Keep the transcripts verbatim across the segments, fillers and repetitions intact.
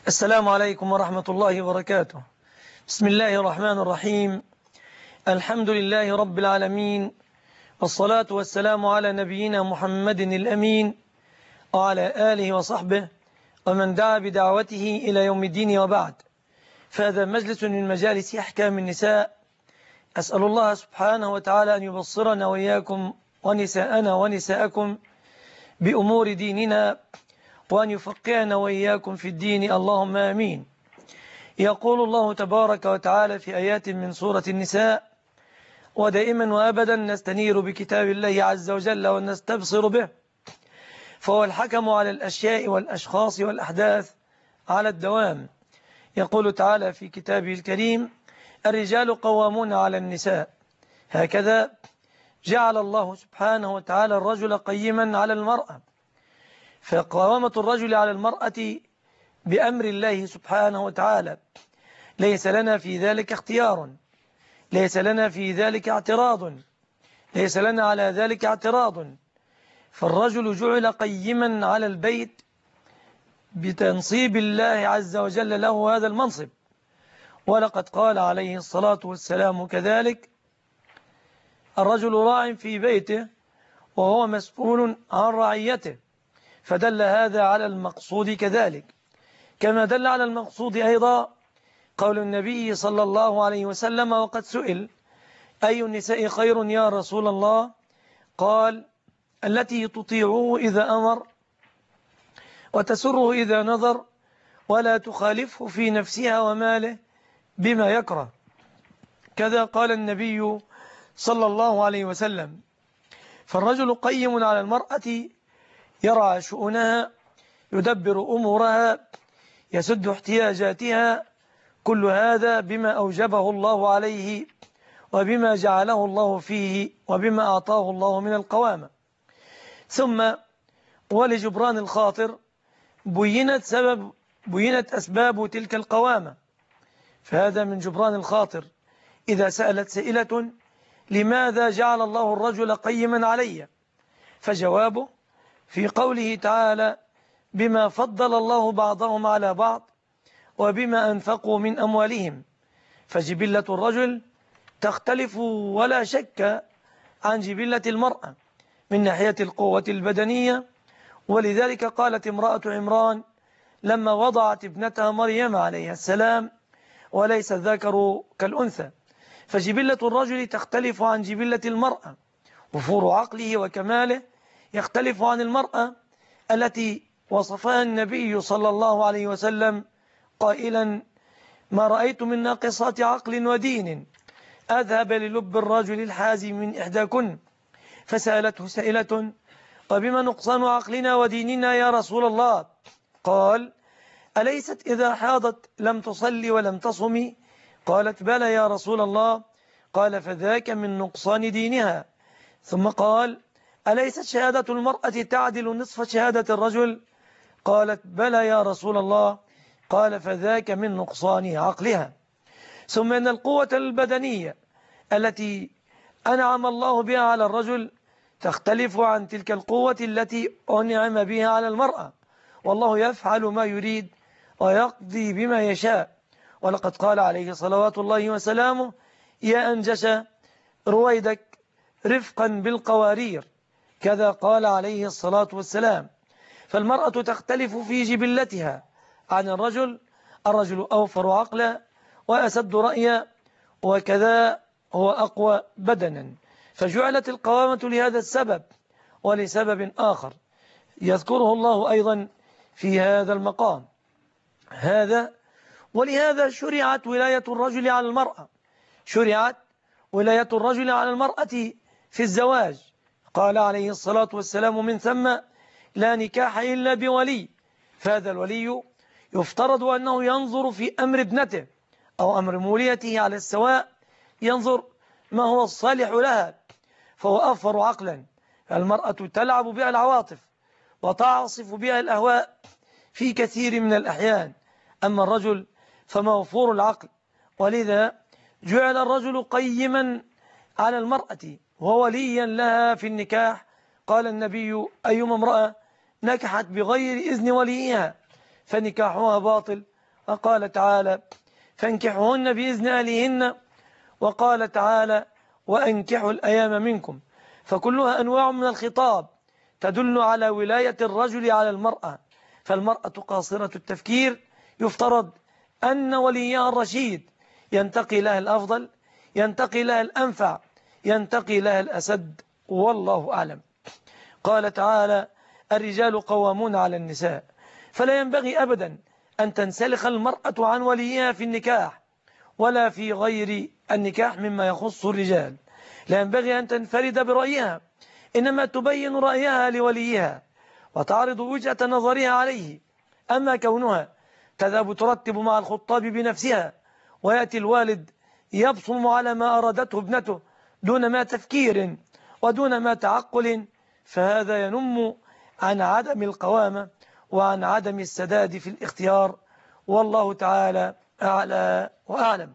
السلام عليكم ورحمة الله وبركاته. بسم الله الرحمن الرحيم. الحمد لله رب العالمين، والصلاة والسلام على نبينا محمد الأمين وعلى آله وصحبه ومن دعا بدعوته إلى يوم الدين، وبعد. فهذا مجلس من مجالس أحكام النساء. أسأل الله سبحانه وتعالى أن يبصرنا وإياكم ونساءنا ونساءكم بأمور ديننا، وأن يفقهنا وإياكم في الدين، اللهم آمين. يقول الله تبارك وتعالى في آيات من سورة النساء: ودائما وأبدا نستنير بكتاب الله عز وجل ونستبصر به، فهو الحكم على الأشياء والأشخاص والأحداث على الدوام. يقول تعالى في كتابه الكريم: الرجال قوامون على النساء. هكذا جعل الله سبحانه وتعالى الرجل قيما على المرأة، فقوامة الرجل على المرأة بأمر الله سبحانه وتعالى، ليس لنا في ذلك اختيار، ليس لنا في ذلك اعتراض، ليس لنا على ذلك اعتراض. فالرجل جعل قيما على البيت بتنصيب الله عز وجل له هذا المنصب. ولقد قال عليه الصلاة والسلام كذلك: الرجل راع في بيته وهو مسؤول عن رعيته. فدل هذا على المقصود كذلك، كما دل على المقصود أيضا قول النبي صلى الله عليه وسلم وقد سئل: أي النساء خير يا رسول الله؟ قال: التي تطيعه إذا أمر وتسره إذا نظر ولا تخالفه في نفسها وماله بما يكره. كذا قال النبي صلى الله عليه وسلم. فالرجل قيم على المرأة، يرعى شؤونها، يدبر أمورها، يسد احتياجاتها، كل هذا بما أوجبه الله عليه وبما جعله الله فيه وبما أعطاه الله من القوامة. ثم ولجبران الخاطر بينت سبب بينت أسباب تلك القوامة. فهذا من جبران الخاطر. إذا سألت سائلة: لماذا جعل الله الرجل قيما علي؟ فجوابه في قوله تعالى: بما فضل الله بعضهم على بعض وبما أنفقوا من أموالهم. فجبلة الرجل تختلف ولا شك عن جبلة المرأة من ناحية القوة البدنية. ولذلك قالت امرأة عمران لما وضعت ابنتها مريم عليها السلام: وليس الذكر كالأنثى. فجبلة الرجل تختلف عن جبلة المرأة، وفور عقله وكماله يختلف عن المرأة التي وصفها النبي صلى الله عليه وسلم قائلا: ما رأيت من ناقصات عقل ودين أذهب للب الرجل الحازم من إحداكن. فسألته سائلة: وبما نقصان عقلنا وديننا يا رسول الله؟ قال: أليست إذا حاضت لم تصلي ولم تصمي؟ قالت: بلى يا رسول الله. قال: فذاك من نقصان دينها. ثم قال: أليست شهادة المرأة تعدل نصف شهادة الرجل؟ قالت: بلى يا رسول الله. قال: فذاك من نقصان عقلها. ثم إن القوة البدنية التي أنعم الله بها على الرجل تختلف عن تلك القوة التي أنعم بها على المرأة، والله يفعل ما يريد ويقضي بما يشاء. ولقد قال عليه صلوات الله وسلامه: يا أنجش رويدك رفقا بالقوارير. كذا قال عليه الصلاة والسلام. فالمرأة تختلف في جبلتها عن الرجل. الرجل أوفر عقلا وأسد رأيا، وكذا هو أقوى بدنا. فجعلت القوامة لهذا السبب ولسبب آخر يذكره الله أيضا في هذا المقام هذا. ولهذا شرعت ولاية الرجل على المرأة، شرعت ولاية الرجل على المرأة في الزواج. قال عليه الصلاة والسلام: من ثم لا نكاح إلا بولي. فهذا الولي يفترض أنه ينظر في أمر ابنته أو أمر موليته على السواء، ينظر ما هو الصالح لها، فهو أوفر عقلا. المرأة تلعب بها العواطف وتعصف بها الأهواء في كثير من الأحيان، أما الرجل فموفور العقل. ولذا جعل الرجل قيما على المرأة ووليا لها في النكاح. قال النبي: أيما امرأة نكحت بغير إذن وليها فنكاحها باطل، وقال تعالى فانكحوهن بإذن أهلهن، وقال تعالى وأنكحوا الأيام منكم، فكلها أنواع من الخطاب تدل على ولاية الرجل على المرأة. فالمرأة قاصرة التفكير يفترض أن وليها الرشيد ينتقي لها الأفضل، ينتقي لها الأنفع، ينتقي لها الأسد، والله أعلم. قال تعالى الرجال قوامون على النساء، فلا ينبغي أبدا أن تنسلخ المرأة عن وليها في النكاح ولا في غير النكاح مما يخص الرجال. لا ينبغي أن تنفرد برأيها، إنما تبين رأيها لوليها وتعرض وجهة نظرها عليه. أما كونها تذهب ترتب مع الخطاب بنفسها ويأتي الوالد يبصم على ما أرادته ابنته دون ما تفكير ودون ما تعقل، فهذا ينم عن عدم القوامة وعن عدم السداد في الاختيار، والله تعالى أعلى وأعلم.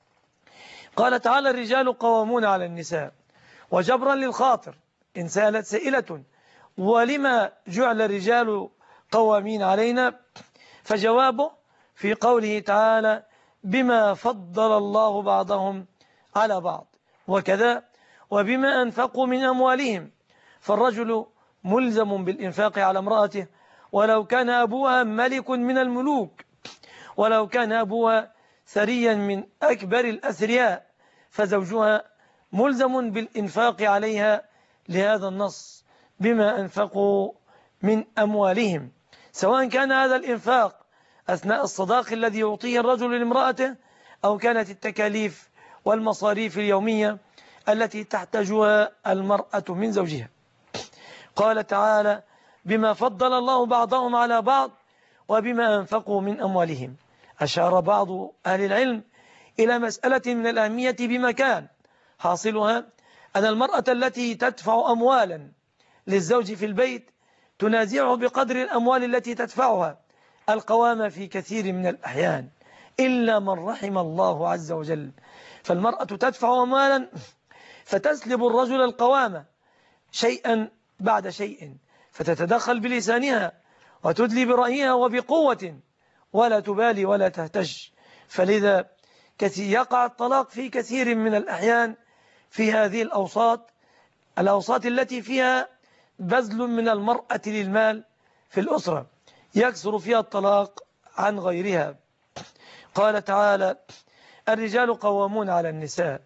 قال تعالى الرجال قوامون على النساء، وجبرا للخاطر إن سألت سائلة ولما جعل الرجال قوامين علينا، فجوابه في قوله تعالى بما فضل الله بعضهم على بعض، وكذا وبما أنفقوا من أموالهم، فالرجل ملزم بالإنفاق على امرأته ولو كان أبوها ملك من الملوك، ولو كان أبوها ثريا من أكبر الأثرياء، فزوجها ملزم بالإنفاق عليها لهذا النص بما أنفقوا من أموالهم، سواء كان هذا الإنفاق أثناء الصداق الذي يعطيه الرجل لامرأته، أو كانت التكاليف والمصاريف اليومية التي تحتاجها المرأة من زوجها. قال تعالى بما فضل الله بعضهم على بعض وبما أنفقوا من أموالهم. أشار بعض أهل العلم إلى مسألة من الأهمية بمكان، حاصلها أن المرأة التي تدفع أموالا للزوج في البيت تنازعه بقدر الأموال التي تدفعها القوامة في كثير من الأحيان، إلا من رحم الله عز وجل. فالمرأة تدفع أموالا فتسلب الرجل القوامة شيئا بعد شيء، فتتدخل بلسانها وتدلي برأيها وبقوة ولا تبالي ولا تهتج، فلذا يقع الطلاق في كثير من الأحيان في هذه الأوساط الأوساط التي فيها بذل من المرأة للمال في الأسرة، يكثر فيها الطلاق عن غيرها. قال تعالى الرجال قوامون على النساء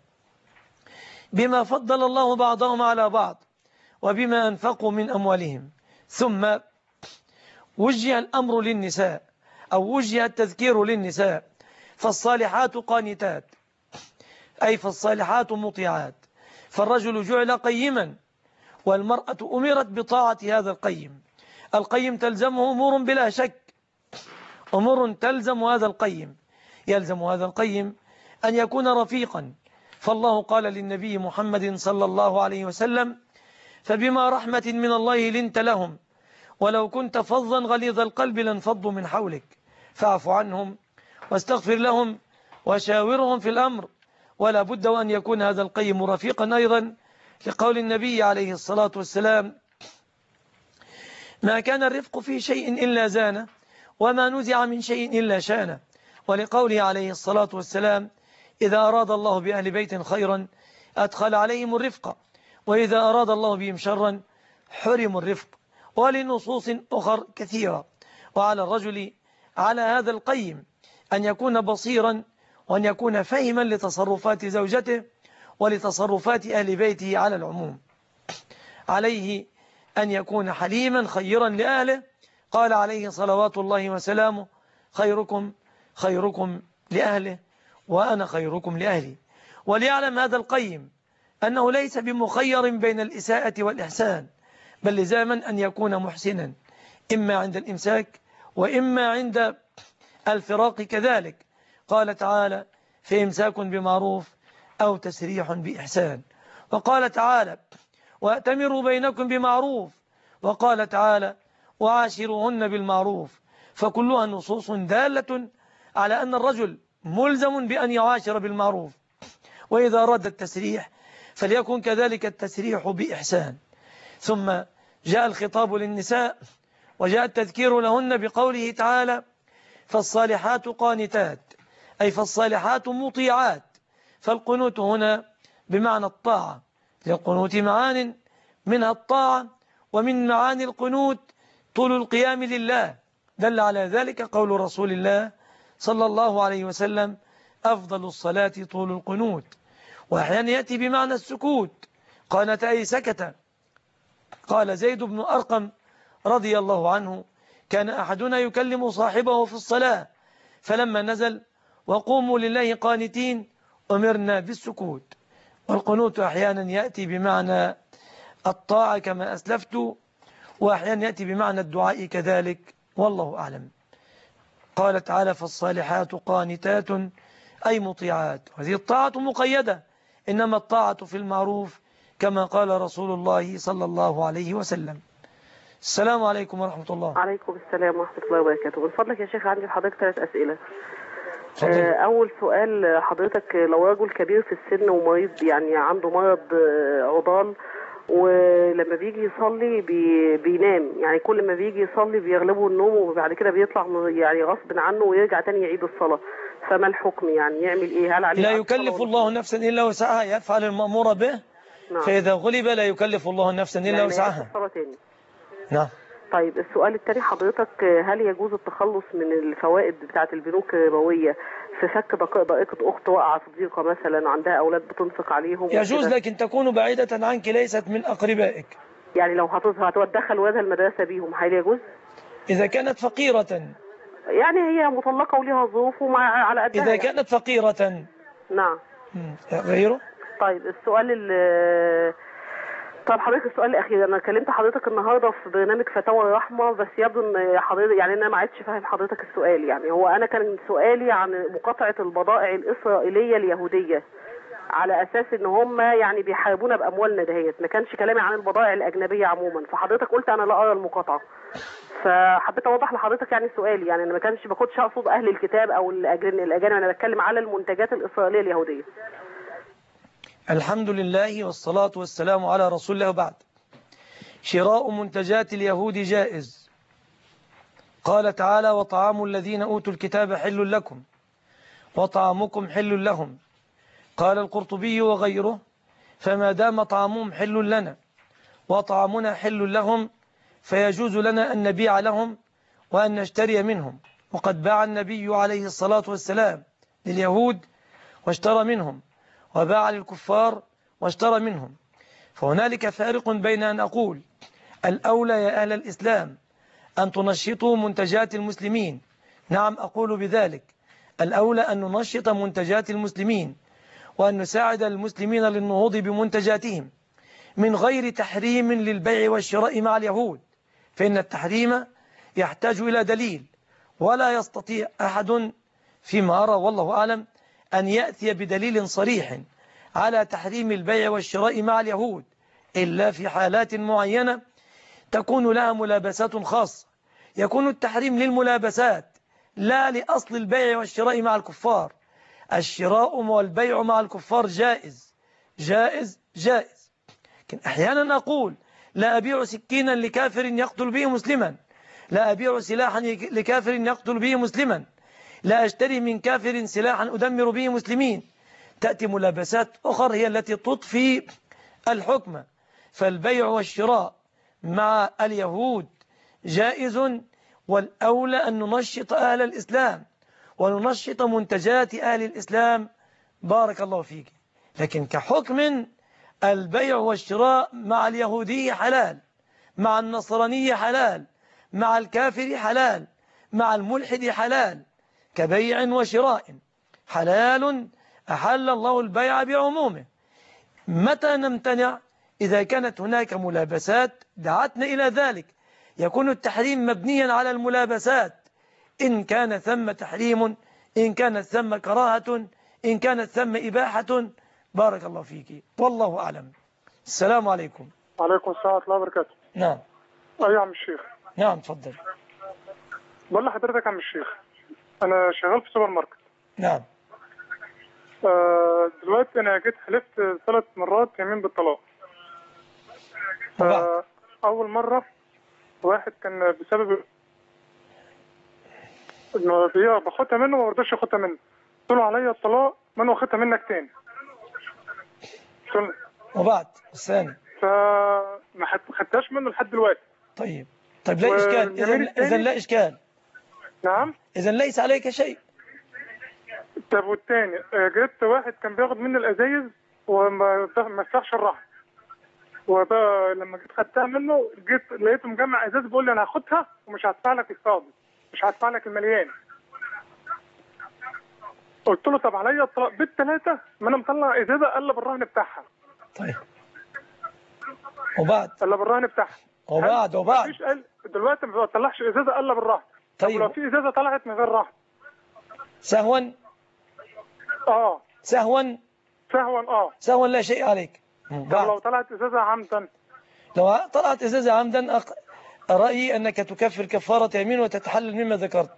بما فضل الله بعضهم على بعض وبما أنفقوا من أموالهم، ثم وجه الأمر للنساء أو وجه التذكير للنساء، فالصالحات قانتات أي فالصالحات مطيعات، فالرجل جعل قيما والمرأة أمرت بطاعة هذا القيم. القيم تلزمه أمور بلا شك، أمور تلزم هذا القيم، يلزم هذا القيم أن يكون رفيقا، فالله قال للنبي محمد صلى الله عليه وسلم فبما رحمة من الله لنت لهم ولو كنت فظا غليظ القلب لانفضوا من حولك فاعف عنهم واستغفر لهم وشاورهم في الأمر. ولا بد وأن يكون هذا القيم رفيقا أيضا، لقول النبي عليه الصلاة والسلام ما كان الرفق في شيء إلا زانه وما نزع من شيء إلا شانه، ولقوله عليه الصلاة والسلام إذا أراد الله بأهل بيت خيرا أدخل عليهم الرفق وإذا أراد الله بهم شرا حرم الرفق، ولنصوص أخر كثيرة. وعلى الرجل على هذا القيم أن يكون بصيرا وأن يكون فاهما لتصرفات زوجته ولتصرفات أهل بيته على العموم. عليه أن يكون حليما خيرا لأهله، قال عليه صلوات الله وسلامه خيركم خيركم لأهله وأنا خيركم لأهلي. وليعلم هذا القيم أنه ليس بمخير بين الإساءة والإحسان، بل لزاما أن يكون محسنا إما عند الإمساك وإما عند الفراق كذلك. قال تعالى فإمساك بمعروف أو تسريح بإحسان، وقال تعالى وأتمروا بينكم بمعروف، وقال تعالى وعاشروهن بالمعروف، فكلها نصوص دالة على أن الرجل ملزم بأن يعاشر بالمعروف، وإذا أراد التسريح فليكن كذلك التسريح بإحسان. ثم جاء الخطاب للنساء وجاء التذكير لهن بقوله تعالى فالصالحات قانتات، أي فالصالحات مطيعات. فالقنوت هنا بمعنى الطاعة، للقنوت معان منها الطاعة، ومن معاني القنوت طول القيام لله. دل على ذلك قول رسول الله صلى الله عليه وسلم: أفضل الصلاة طول القنوت. وأحيانا يأتي بمعنى السكوت، قانت أي سكت. قال زيد بن أرقم رضي الله عنه: كان أحدنا يكلم صاحبه في الصلاة، فلما نزل وقوموا لله قانتين أمرنا بالسكوت. والقنوت أحيانا يأتي بمعنى الطاعة كما أسلفت، وأحيانا يأتي بمعنى الدعاء كذلك، والله أعلم. قال تعالى: فالصالحات قانتات أي مطيعات. هذه الطاعة مقيدة، إنما الطاعة في المعروف كما قال رسول الله صلى الله عليه وسلم. السلام عليكم ورحمة الله. عليكم السلام ورحمة الله وبركاته. من فضلك يا شيخ عندي لحضرتك ثلاث أسئلة. فضل. أول سؤال حضرتك: لو رجل كبير في السن ومريض، يعني عنده مرض عضال، ولما بيجي يصلي بي بينام، يعني كل ما بيجي يصلي بيغلبه النوم، وبعد كده بيطلع يعني غصب عنه ويرجع تاني يعيد الصلاة، فما الحكم؟ يعني يعمل ايه؟ هل عليه؟ لا يكلف الله نفسا إلا وسعها، يفعل المأمور به. نعم. فإذا غلب لا يكلف الله نفسا إلا يعني وسعها. الصلاة تاني. نعم. طيب السؤال الثاني حضرتك: هل يجوز التخلص من الفوائد بتاعة البنوك الربوية في فك ضائقة أخت واقعة في ضيقة مثلا، عندها أولاد بتنفق عليهم؟ يجوز، لكن تكون بعيدة عنك، ليست من أقربائك. يعني لو هتدخل ولادها المدرسة بيهم هل يجوز؟ إذا كانت فقيرة، يعني هي مطلقة وليها ظروف ومع على قدها. إذا يعني. كانت فقيرة. نعم. غيره. طيب السؤال ال طب حضرتك السؤال الأخير: أنا كلمت حضرتك النهاردة في برنامج فتاوى الرحمة، بس يبدو إن حضرتك يعني أنا ما عدتش فاهم حضرتك السؤال. يعني هو أنا كان سؤالي عن مقاطعة البضائع الإسرائيلية اليهودية على أساس إن هم يعني بيحاربونا بأموالنا دهيت، ما كانش كلامي عن البضائع الأجنبية عموما. فحضرتك قلت أنا لا أرى المقاطعة، فحبيت أوضح لحضرتك يعني سؤالي. يعني أنا ما كانش ما كنتش أقصد أهل الكتاب أو الأجانب، أنا بتكلم على المنتجات الإسرائيلية اليهودية. الحمد لله والصلاة والسلام على رسول الله. وبعد، شراء منتجات اليهود جائز. قال تعالى: وطعام الذين أوتوا الكتاب حل لكم وطعامكم حل لهم. قال القرطبي وغيره: فما دام طعامهم حل لنا وطعامنا حل لهم فيجوز لنا أن نبيع لهم وأن نشتري منهم. وقد باع النبي عليه الصلاة والسلام لليهود واشترى منهم، وباع للكفار واشترى منهم. فهنالك فارق بين أن أقول الأولى يا أهل الإسلام أن تنشطوا منتجات المسلمين. نعم، أقول بذلك. الأولى أن ننشط منتجات المسلمين وأن نساعد المسلمين للنهوض بمنتجاتهم من غير تحريم للبيع والشراء مع اليهود، فإن التحريم يحتاج إلى دليل، ولا يستطيع أحد فيما أرى والله أعلم أن يأتي بدليل صريح على تحريم البيع والشراء مع اليهود إلا في حالات معينة تكون لها ملابسات خاصة. يكون التحريم للملابسات لا لأصل البيع والشراء مع الكفار. الشراء والبيع مع الكفار جائز جائز جائز. لكن أحيانا أقول لا أبيع سكينا لكافر يقتل به مسلما، لا أبيع سلاحا لكافر يقتل به مسلما، لا أشتري من كافر سلاحا أدمر به مسلمين. تأتي ملابسات أخرى هي التي تضفي الحكم. فالبيع والشراء مع اليهود جائز، والأولى أن ننشط أهل الإسلام وننشط منتجات أهل الإسلام. بارك الله فيك. لكن كحكم البيع والشراء مع اليهودي حلال، مع النصراني حلال، مع الكافر حلال، مع الملحد حلال، كبيع وشراء حلال أحل الله البيع بعمومه. متى نمتنع؟ إذا كانت هناك ملابسات دعتنا إلى ذلك. يكون التحريم مبنيا على الملابسات، إن كان ثم تحريم، إن كانت ثم كراهة، إن كانت ثم إباحة. بارك الله فيك، والله أعلم. السلام عليكم. وعليكم السلام ورحمة الله وبركاته. نعم. أيوة يا عم الشيخ. نعم تفضل. بقول لحضرتك يا عم الشيخ، أنا شغال في سوبر ماركت. نعم. آه دلوقتي أنا جيت حلفت ثلاث مرات يمين بالطلاق. آه أول مرة واحد كان بسبب انه هي باخدها منه وما رضاش ياخدها منه. قلت له عليا الطلاق ما انا واخدها منك تاني. وبعد الثاني فما حد- خدتهاش منه لحد دلوقتي. طيب طيب لا إشكال، إذا واليمين إذا التاني لا إشكال، نعم. إذا ليس عليك شيء. طب والتاني آه، جبت واحد كان بياخد مني الازايز وما ما مسحش الرحم، وبقى لما جيت خدتها منه جيت لقيته مجمع ازاز بيقول لي انا هاخدها ومش هدفع لك الفاضي، مش هدفع لك المليان. قلت له طب عليا الطلاق بالثلاثه، ما انا مطلع ازازه قلب الرهن بتاعها. طيب وبعد قلب الرهن بتاعها. وبعد وبعد مفيش قال دلوقتي ما بطلعش ازازه قلب الرهن. طب طيب لو في ازازه طلعت من غير رهن. سهوا اه سهوا سهوا اه. سهوا لا شيء عليك. طب بعد لو طلعت ازازه عمدا. لو طلعت إزازة عمدا أق... رأيي أنك تكفر كفارة يمين وتتحلل مما ذكرت.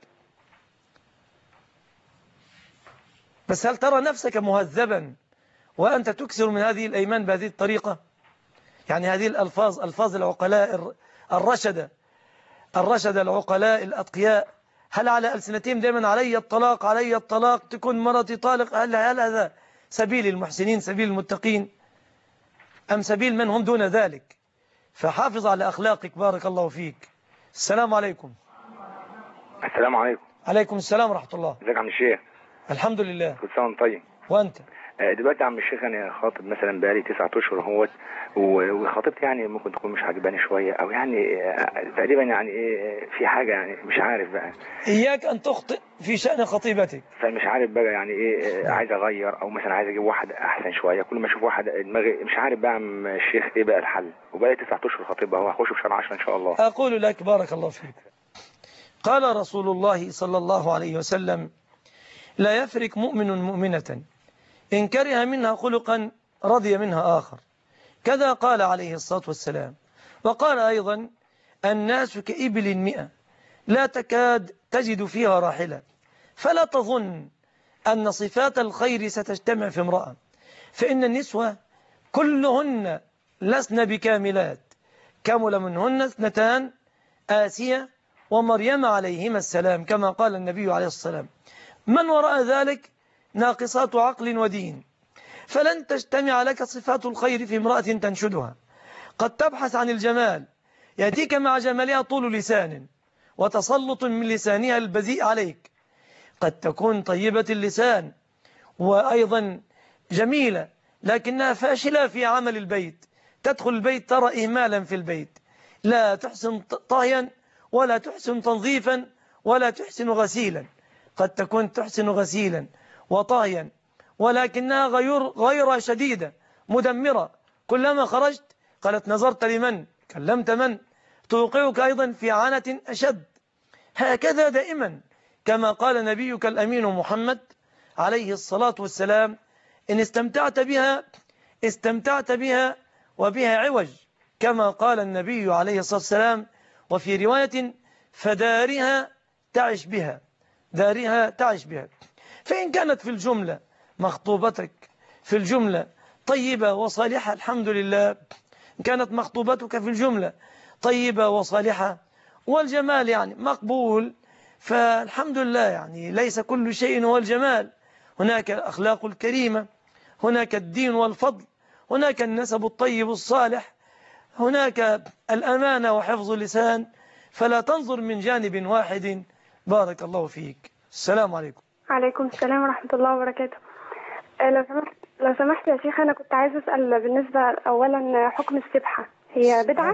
بس هل ترى نفسك مهذبا وأنت تكسر من هذه الأيمان بهذه الطريقة؟ يعني هذه الألفاظ ألفاظ العقلاء الر- الرشدة الرشدة العقلاء الأتقياء، هل على ألسنتهم دائما علي الطلاق علي الطلاق تكون مرتي طالق؟ هل, هل هذا سبيل المحسنين سبيل المتقين أم سبيل من هم دون ذلك؟ فحافظ على أخلاقك بارك الله فيك. السلام عليكم. السلام عليكم. عليكم السلام ورحمة الله. ازيك يا عم الشيخ؟ الحمد لله. كل سنه وانت طيب. وأنت؟ آه، دلوقتي يا عم الشيخ انا خاطب مثلا بقالي تسعة اشهر اهوت، و- وخطيبتي يعني ممكن تكون مش عاجباني شويه، او يعني آه، تقريبا يعني ايه في حاجه يعني مش عارف بقى. إياك أن تخطئ في شأن خطيبتك. فمش عارف بقى يعني ايه، آه، عايز اغير او مثلا عايز اجيب واحد احسن شويه، كل ما اشوف واحد دماغي مش عارف بقى يا عم الشيخ ايه بقى الحل، وبقالي تسعة اشهر خطيبها اهو، هخش في شهر عشرة ان شاء الله. أقول لك بارك الله فيك، قال رسول الله صلى الله عليه وسلم: لا يفرق مؤمن مؤمنة إن كره منها خلقا رضي منها آخر، كذا قال عليه الصلاة والسلام. وقال أيضا: الناس كإبل مئة لا تكاد تجد فيها راحلة، فلا تظن أن صفات الخير ستجتمع في امرأة، فإن النسوة كلهن لسن بكاملات، كمل منهن اثنتان آسية ومريم عليهما السلام، كما قال النبي عليه الصلاة والسلام: من وراء ذلك ناقصات عقل ودين، فلن تجتمع لك صفات الخير في امرأة تنشدها. قد تبحث عن الجمال يأتيك مع جمالها طول لسان وتسلط من لسانها البذيء عليك، قد تكون طيبة اللسان وأيضا جميلة لكنها فاشلة في عمل البيت، تدخل البيت ترى إهمالا في البيت، لا تحسن طهيا ولا تحسن تنظيفا ولا تحسن غسيلا. قد تكون تحسن غسيلا وطهيا ولكنها غير غير شديدة مدمرة، كلما خرجت قالت نظرت لمن كلمت من، توقعك أيضا في عانة أشد. هكذا دائما، كما قال نبيك الأمين محمد عليه الصلاة والسلام: إن استمتعت بها استمتعت بها وبها عوج، كما قال النبي عليه الصلاة والسلام. وفي رواية: فدارها تعش بها، دارها تعش بها. فإن كانت في الجملة مخطوبتك في الجملة طيبة وصالحة الحمد لله، إن كانت مخطوبتك في الجملة طيبة وصالحة والجمال يعني مقبول، فالحمد لله، يعني ليس كل شيء هو الجمال، هناك الأخلاق الكريمة، هناك الدين والفضل، هناك النسب الطيب الصالح، هناك الأمانة وحفظ اللسان، فلا تنظر من جانب واحد. بارك الله فيك. السلام عليكم. عليكم السلام ورحمة الله وبركاته. آه، لو سمحت لو سمحت يا شيخ، أنا كنت عايزة أسأل بالنسبة أولا حكم السبحة، هي بدعة؟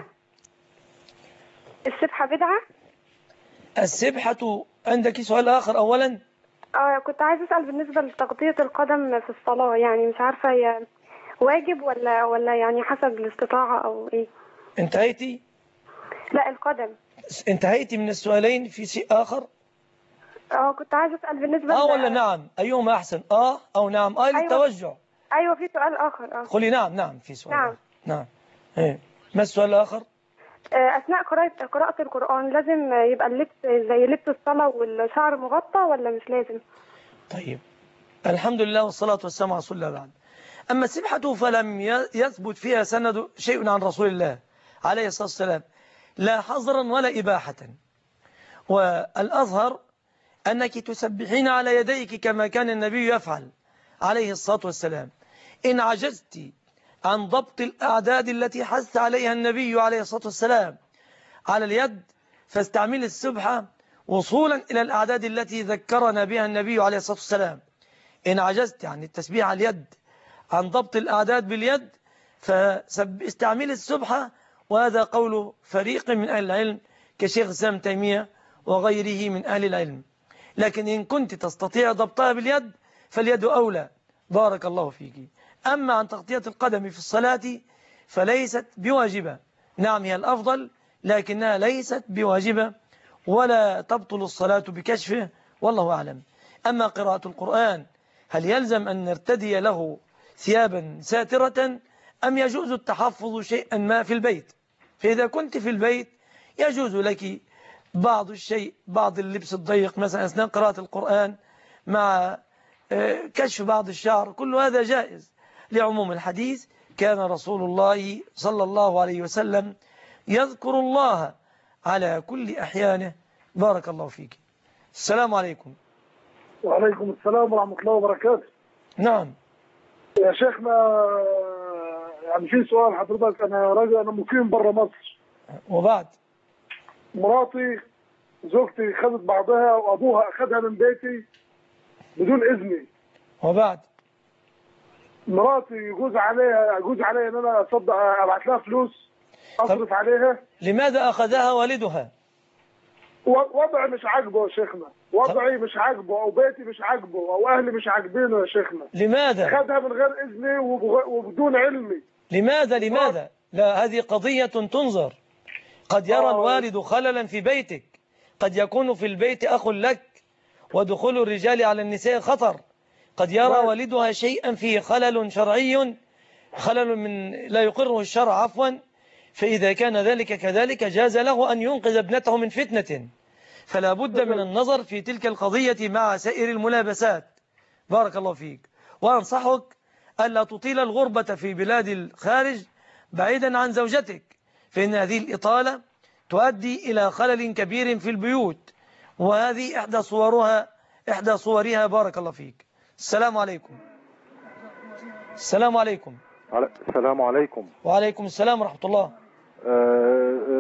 السبحة بدعة؟ السبحة عندك سؤال آخر أولا؟ آه كنت عايزة أسأل بالنسبة لتغطية القدم في الصلاة، يعني مش عارفة هي واجب ولا ولا يعني حسب الاستطاعة أو إيه؟ انتهيتي؟ لا القدم. انتهيتي من السؤالين في شيء آخر؟ اه كنت عايزة أسأل بالنسبة آه ل... ولا نعم؟ أيهما أحسن؟ آه أو نعم؟ آه للتوجع. أيوة, أيوة في سؤال آخر. اه قولي نعم. نعم في سؤال نعم. آخر. نعم. إيه. ما السؤال الآخر؟ آه، أثناء قراءة قراءة القرآن لازم يبقى اللبس زي لبس الصلاة والشعر مغطى ولا مش لازم؟ طيب الحمد لله والصلاة والسلام على رسول الله. بعد أما السبحة فلم يثبت فيها سند شيء عن رسول الله عليه الصلاة والسلام، لا حظرا ولا إباحة، والأظهر أنك تسبحين على يديك كما كان النبي يفعل عليه الصلاة والسلام. إن عجزت عن ضبط الأعداد التي حث عليها النبي عليه الصلاة والسلام على اليد فاستعمل السبحة وصولا إلى الأعداد التي ذكرنا بها النبي عليه الصلاة والسلام. إن عجزت عن التسبيح على اليد عن ضبط الأعداد باليد فاستعمل السبحة، وهذا قول فريق من أهل العلم كشيخ سام تيمية وغيره من أهل العلم. لكن إن كنت تستطيع ضبطها باليد فاليد أولى، بارك الله فيك. أما عن تغطية القدم في الصلاة فليست بواجبة، نعم هي الأفضل لكنها ليست بواجبة ولا تبطل الصلاة بكشفه، والله أعلم. أما قراءة القرآن هل يلزم أن نرتدي له ثيابا ساترة أم يجوز التحفظ شيئا ما في البيت؟ فإذا كنت في البيت يجوز لك بعض الشيء، بعض اللبس الضيق مثلا أثناء قراءة القرآن مع كشف بعض الشعر، كل هذا جائز لعموم الحديث كان رسول الله صلى الله عليه وسلم يذكر الله على كل أحيانه. بارك الله فيك. السلام عليكم. وعليكم السلام ورحمة الله وبركاته. نعم يا شيخنا، يعني في سؤال حضرتك. أنا راجل، أنا مقيم برا مصر، وبعد مراتي زوجتي خدت بعضها وأبوها أخذها من بيتي بدون إذني. وبعد مراتي يجوز عليها يجوز عليها إن أنا أصدق أبعت لها فلوس أصرف عليها. لماذا أخذها والدها؟ وضعي مش عاجبه يا شيخنا، وضعي مش عاجبه، أو بيتي مش عاجبه، أو أهلي مش عاجبينه يا شيخنا. لماذا؟ خدها من غير إذني وبدون علمي. لماذا لماذا؟ لا، هذه قضية تنظر. قد يرى الوالد خللا في بيتك، قد يكون في البيت أخ لك ودخول الرجال على النساء خطر. قد يرى والدها شيئا فيه خلل شرعي، خلل من لا يقره الشرع عفوا، فإذا كان ذلك كذلك جاز له أن ينقذ ابنته من فتنة. فلا بد من النظر في تلك القضية مع سائر الملابسات. بارك الله فيك. وأنصحك ألا تطيل الغربة في بلاد الخارج بعيدا عن زوجتك، فإن هذه الإطالة تؤدي إلى خلل كبير في البيوت، وهذه إحدى صورها إحدى صورها. بارك الله فيك. السلام عليكم. السلام عليكم. السلام عليكم. وعليكم السلام ورحمة الله. أه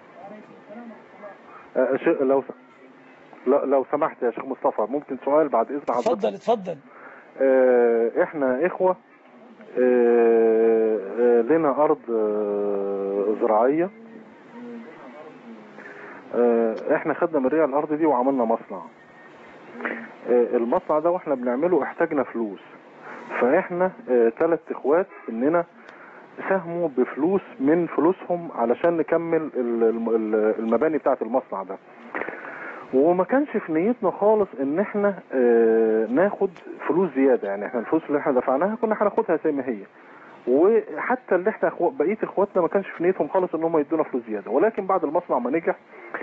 أه لو لو سمحت يا شيخ مصطفى، ممكن سؤال بعد إذن حضرتك؟ اتفضل اتفضل. أه احنا إخوة، أه أه لنا أرض أه زراعية، أه احنا خدنا من ريع الأرض دي وعملنا مصنع. أه المصنع ده واحنا بنعمله احتاجنا فلوس، فاحنا ثلاث أه اخوات اننا ساهموا بفلوس من فلوسهم علشان نكمل المباني بتاعة المصنع ده، وما كانش في نيتنا خالص ان احنا اه ناخد فلوس زيادة. يعني احنا الفلوس اللي احنا دفعناها كنا هناخدها زي ما هي، وحتى اللي احنا بقية اخواتنا ما كانش في نيتهم خالص ان هم يدونا فلوس زيادة. ولكن بعد المصنع ما نجح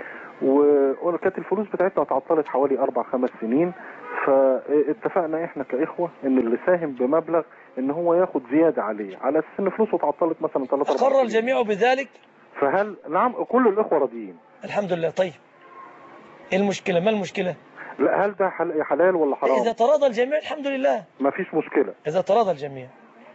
وكانت الفلوس بتاعتنا اتعطلت حوالي اربع خمس سنين، فاتفقنا احنا كاخوة ان اللي ساهم بمبلغ ان هو ياخد زيادة عليه على اساس ان فلوسه اتعطلت مثلا ثلاثة اربعة. اقر الجميع بذلك؟ فهل نعم كل الاخوة راضيين الحمد لله. طيب ايه المشكلة؟ ما المشكلة؟ لا، هل ده حلال ولا حرام؟ اذا تراضى الجميع الحمد لله، ما فيش مشكلة. اذا تراضى الجميع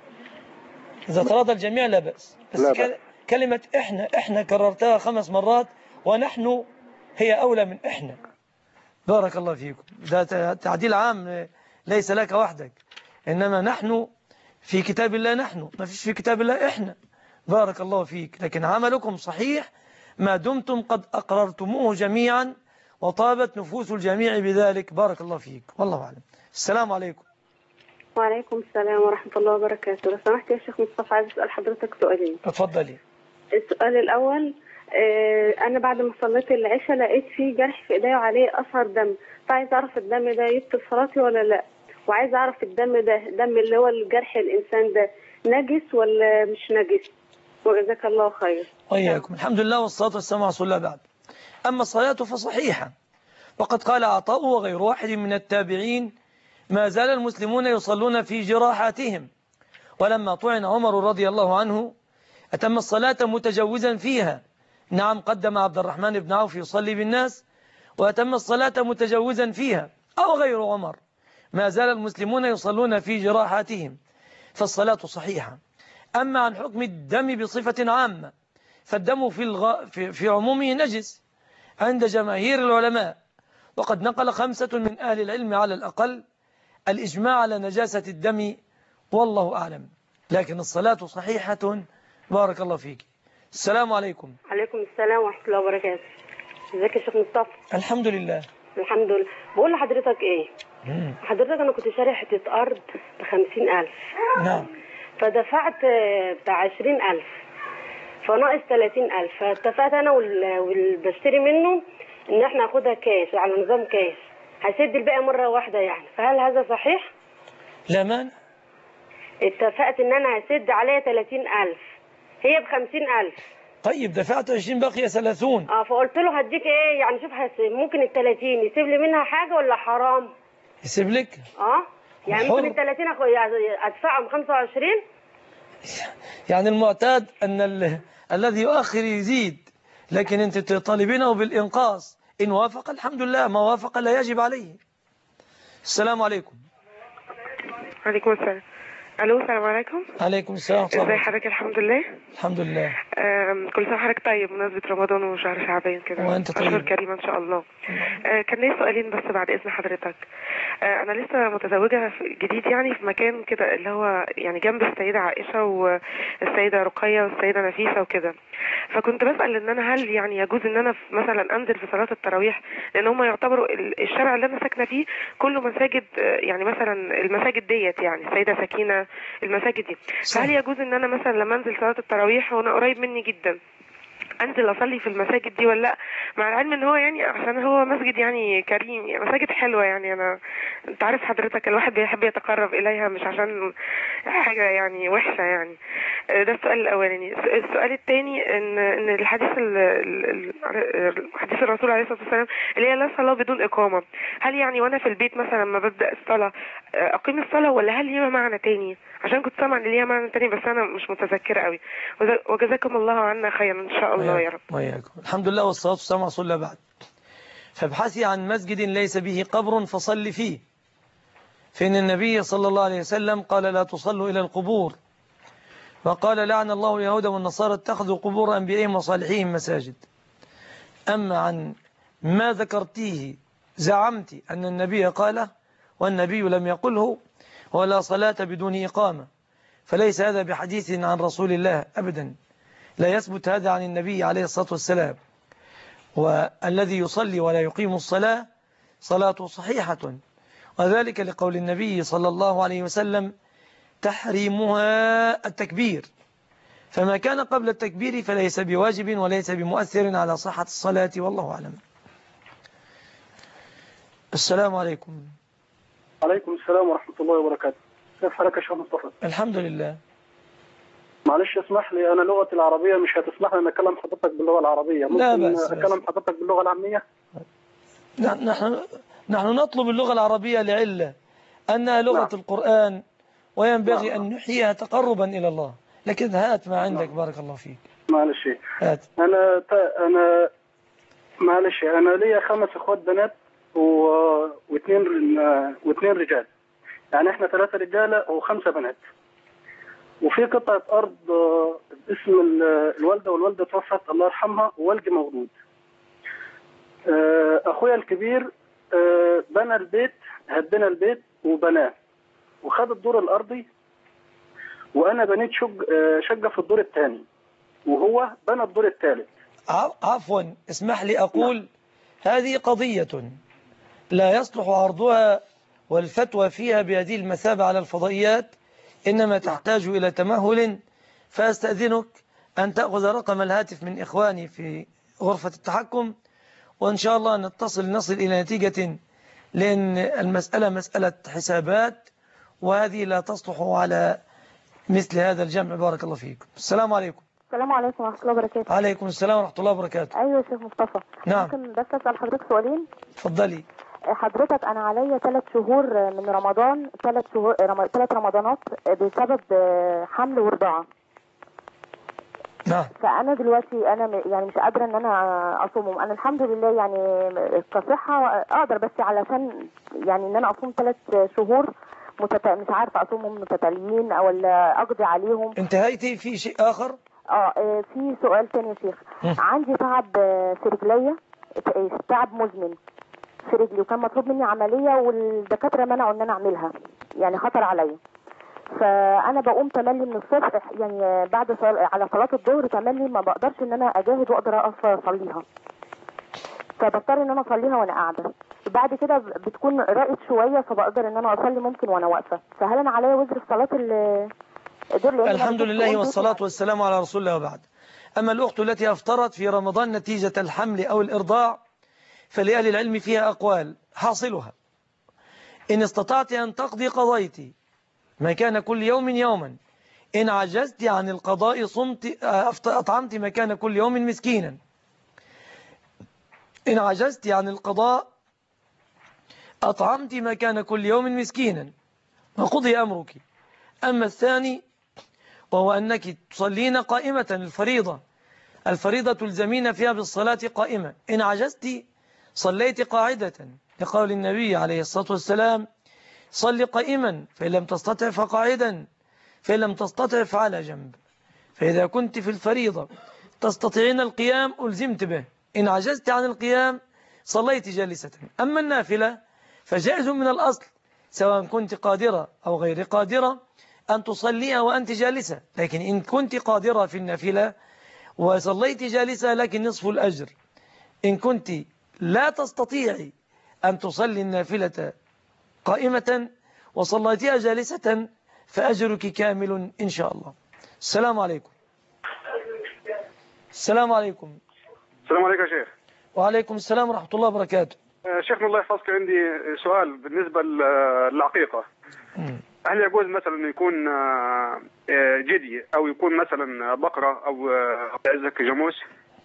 اذا تراضى الجميع لا بأس. بس لا بأس. كلمة احنا احنا كررتها خمس مرات، ونحن هي اولى من احنا. بارك الله فيكم. ده تعديل عام ليس لك وحدك، انما نحن في كتاب الله، نحن ما فيش في كتاب الله احنا. بارك الله فيك. لكن عملكم صحيح ما دمتم قد أقررتموه جميعا وطابت نفوس الجميع بذلك. بارك الله فيك، والله أعلم. السلام عليكم. وعليكم السلام ورحمة الله وبركاته. لو سمحت يا شيخ مصطفى، عايز أسأل حضرتك سؤالين. اتفضلي. السؤال الأول، أنا بعد ما صليت العشاء لقيت فيه جرح في إيدي وعليه أثر دم، فعايز أعرف الدم ده يبطل صلاتي ولا لا، وعايز أعرف الدم ده دم اللي هو الجرح الإنسان ده نجس ولا مش نجس، وجزاك الله خير. وإياكم. الحمد لله والصلاة والسلام على رسول الله. بعد، أما الصلاة فصحيحة، وقد قال عطاء وغير واحد من التابعين: ما زال المسلمون يصلون في جراحاتهم، ولما طعن عمر رضي الله عنه أتم الصلاة متجوزا فيها. نعم، قدم عبد الرحمن بن عوف يصلي بالناس، وأتم الصلاة متجوزا فيها أو غير عمر ما زال المسلمون يصلون في جراحاتهم فالصلاة صحيحة. أما عن حكم الدم بصفة عامة فالدم في, الغ... في... في عمومه نجس عند جماهير العلماء، وقد نقل خمسة من أهل العلم على الأقل الإجماع على نجاسة الدم والله أعلم، لكن الصلاة صحيحة. بارك الله فيك. السلام عليكم. عليكم السلام ورحمة الله وبركاته. ازيك يا شيخ مصطفى؟ الحمد لله. الحمد لله. بقول لحضرتك ايه؟ مم. حضرتك انا كنت شاري حتة ارض بخمسين الف. نعم. فدفعت بتاع عشرين الف فناقص تلاتين الف، فاتفقت انا واللي بشتري منه ان احنا ناخدها كاش على نظام كاش، هسد الباقي مرة واحدة يعني، فهل هذا صحيح؟ لا مانع. اتفقت ان انا هسد عليها تلاتين الف، هي بخمسين الف. طيب دفعت عشرين بقي ثلاثون. اه فقلت له هديك ايه يعني، شوف ممكن ال تلاتين يسيب لي منها حاجة ولا حرام؟ يسيب لك؟ اه يعني حر. ممكن ال تلاتين ادفعهم خمسة وعشرين. يعني المعتاد أن ال... الذي يؤخر يزيد، لكن أنت تطالبينه بالإنقاص، إن وافق الحمد لله، ما وافق لا يجب عليه. السلام عليكم. عليكم السلام. الو السلام عليكم. عليكم السلام. ازي حضرتك؟ الحمد لله. الحمد لله. كل سنه وحضرتك طيب بمناسبه رمضان وشهر شعبان كده، وانت طيب. اشهر كريمه ان شاء الله. آه كان لي سؤالين بس بعد اذن حضرتك. آه انا لسه متزوجه في جديد يعني في مكان كده اللي هو يعني جنب السيده عائشه والسيده رقيه والسيده نفيسه وكده، فكنت بسال ان انا هل يعني يجوز ان انا مثلا انزل في صلاه التراويح، لان هم يعتبروا الشارع اللي انا ساكنه فيه كله مساجد، يعني مثلا المساجد ديت يعني السيده سكينه المساجد دي، فهل يجوز ان انا مثلا لما انزل صلاه التراويح وانا قريب مني جدا انزل اصلي في المساجد دي ولا لا؟ مع العلم ان هو يعني عشان هو مسجد يعني كريم، يعني مساجد حلوه، يعني انا انت عارف حضرتك الواحد بيحب يتقرب اليها مش عشان حاجه يعني وحشه يعني. ده السؤال الاولاني. السؤال الثاني ان ان الحديث حديث الرسول عليه الصلاه والسلام اللي هي لا صلاه بدون اقامه، هل يعني وانا في البيت مثلا لما ببدا الصلاه اقيم الصلاه ولا هل ليها معنى تاني؟ عشان كنت سامعه ان ليها معنى تاني بس انا مش متذكره قوي. وجزاكم الله عنا خيرا ان شاء الله يا رب. وياكم. الحمد لله والصلاه والسلام على رسول الله. بعد فابحثي عن مسجد ليس به قبر فصل فيه، فإن النبي صلى الله عليه وسلم قال لا تصلوا إلى القبور، وقال لعن الله اليهود والنصارى اتخذوا قبور أنبيائهم وصالحيهم مساجد. أما عن ما ذكرتيه زعمت أن النبي قاله والنبي لم يقله، ولا صلاة بدون إقامة، فليس هذا بحديث عن رسول الله أبدا، لا يثبت هذا عن النبي عليه الصلاة والسلام. والذي يصلي ولا يقيم الصلاة صلاته صحيحة، وذلك لقول النبي صلى الله عليه وسلم تحريمها التكبير، فما كان قبل التكبير فليس بواجب وليس بمؤثر على صحة الصلاة، والله أعلم. السلام عليكم. عليكم السلام ورحمة الله وبركاته. كيف حالك يا شيخ مصطفى؟ الحمد لله. معلش اسمح لي، أنا لغتي العربية مش هتسمح لي أن أكلم حضرتك باللغة العربية، لا ممكن بأس أكلم بأس. حضرتك باللغة العامية؟ نحن نحن نطلب اللغة العربية لعلة أنها لغة نعم. القرآن، وينبغي نعم. أن نحييها تقربا إلى الله، لكن هات ما عندك. نعم. بارك الله فيك. معلش هات. أنا ت... أنا معلش أنا ليا خمس إخوات بنات و... واثنين واثنين رجال، يعني إحنا ثلاثة رجالة وخمسة بنات، وفي قطعة أرض اسم الوالدة والوالدة توفت الله يرحمها ووالدي موجود. أخويا الكبير بنى البيت، هدنا البيت وبناه وخد الدور الأرضي، وأنا بنيت شج... شقة في الدور الثاني وهو بنى الدور الثالث. عفوا اسمح لي أقول نعم. هذه قضية لا يصلح عرضها والفتوى فيها بهذه المثابة على الفضائيات، إنما تحتاج إلى تمهل، فأستأذنك أن تأخذ رقم الهاتف من إخواني في غرفة التحكم، وإن شاء الله نتصل نصل إلى نتيجة، لأن المسألة مسألة حسابات، وهذه لا تصلح على مثل هذا الجمع. بارك الله فيكم. السلام عليكم. السلام عليكم ورحمة الله وبركاته. عليكم السلام ورحمة الله وبركاته. أيوة يا شيخ مصطفى. نعم. ممكن بس أسأل حضرتك سؤالين؟ اتفضلي. حضرتك أنا عليا ثلاث شهور من رمضان، ثلاث شهور رم... ثلاث رمضانات بسبب حمل ورضاعة. نعم. فانا دلوقتي انا م- يعني مش قادره ان انا اصومهم. انا الحمد لله يعني كصحه اقدر، بس علشان يعني ان انا اصوم ثلاث شهور متت... مش عارفه اصومهم متتاليين او ولا اقضي عليهم. انتهيتي في شيء اخر؟ اه آه، في سؤال تاني يا شيخ. م. عندي تعب آه، في رجليا، ت- تعب مزمن في رجلي، وكان مطلوب مني عمليه والدكاتره منعوا ان انا اعملها، يعني خطر عليا. فانا بقوم تملي من الصبح، يعني بعد صل... على صلاه الظهر تملي ما بقدرش ان انا اجاهد واقدر اقف اصليها، فبضطر ان انا اصليها وانا قاعده. بعد كده بتكون رقت شويه فبقدر ان انا اصلي ممكن وانا واقفه. فهل انا عليا وزر في صلاه ال دول؟ لأن الحمد ما بشوفش لله قوم والصلاة بيطلع. والسلام على رسول الله وبعد. أما الأخت التي أفطرت في رمضان نتيجة الحمل أو الإرضاع فلأهل العلم فيها أقوال، حاصلها إن استطعت أن تقضي قضيت مكان كل يوم يوما، إن عجزت عن القضاء صمت أطعمت مكان كل يوم مسكينا، إن عجزت عن القضاء أطعمت مكان كل يوم مسكينا وقضي أمرك. أما الثاني وهو أنك تصلين قائمة الفريضة، الفريضة تلزمين فيها بالصلاة قائمة، إن عجزت صليت قاعدة لقول النبي عليه الصلاة والسلام صل قائما فإن لم تستطع فقاعدا فإن لم تستطع فعلى جنب. فإذا كنت في الفريضة تستطيعين القيام ألزمت به، إن عجزت عن القيام صليت جالسة. أما النافلة فجائز من الأصل سواء كنت قادرة أو غير قادرة أن تصليها وأنت جالسة، لكن إن كنت قادرة في النافلة وصليت جالسة لك نصف الأجر. إن كنت لا تستطيعي أن تصلي النافلة قائمة وصليتها جالسة فأجرك كامل إن شاء الله. السلام عليكم. السلام عليكم. السلام عليكم يا شيخ. وعليكم السلام ورحمة الله وبركاته. شيخنا الله يحفظك، عندي سؤال بالنسبة للعقيقة. هل يجوز مثلا أن يكون جدي أو يكون مثلا بقرة أو عزك جاموس؟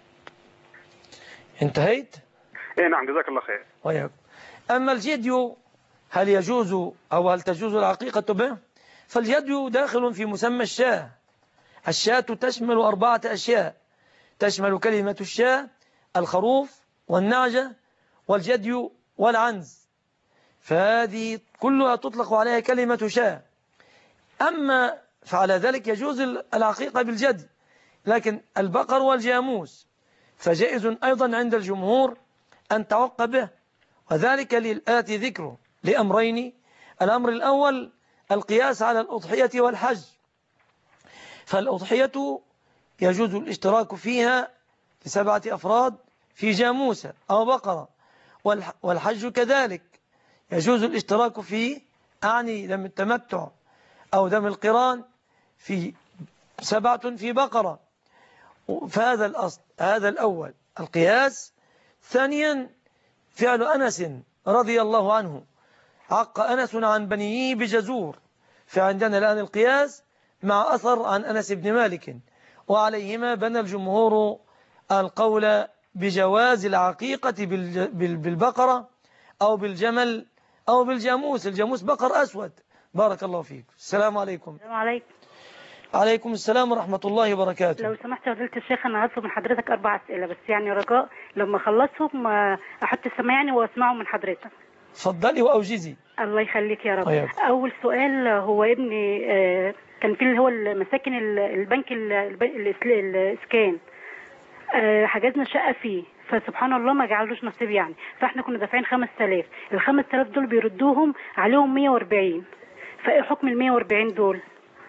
انتهيت؟ ايه نعم، جزاك الله خير. وياكم. أما الجدي هل يجوز أو هل تجوز العقيقة به؟ فالجدي داخل في مسمى الشاة. الشاة تشمل أربعة أشياء، تشمل كلمة الشاة الخروف والنعجة والجدي والعنز، فهذه كلها تطلق عليها كلمة شاة. أما فعلى ذلك يجوز العقيقة بالجدي، لكن البقر والجاموس فجائز أيضا عند الجمهور أن تعق به، وذلك للآتي ذكره لأمرين. الأمر الأول القياس على الأضحية والحج، فالأضحية يجوز الاشتراك فيها لسبعة أفراد في جاموسة أو بقرة، والحج كذلك يجوز الاشتراك فيه، أعني دم التمتع أو دم القران في سبعة في بقرة. فهذا الأصل، هذا الأول القياس. ثانيا فعل أنس رضي الله عنه، عق أنس عن بنيه بجزور، فعندنا الآن القياس مع أثر عن أنس بن مالك، وعليهما بنى الجمهور القول بجواز العقيقة بالبقرة أو بالجمل أو بالجاموس. الجاموس بقر أسود. بارك الله فيك. السلام عليكم. السلام عليكم. عليكم السلام ورحمة الله وبركاته. لو سمحت يا فضيلة الشيخ، أنا هطلب من حضرتك أربع أسئلة بس، يعني رجاء لما أخلصهم أحط السماعة يعني وأسمعه من حضرتك. اتفضلي وأوجزي. الله يخليك يا رب. أيوة. أول سؤال، هو ابني كان في اللي هو المساكن البنك الإسكان، حجزنا شقة فيه، فسبحان الله ما جعلوش نصيب يعني، فاحنا كنا دافعين خمس تلاف، الخمس تلاف دول بيردوهم عليهم مية واربعين، فايه حكم المية واربعين دول؟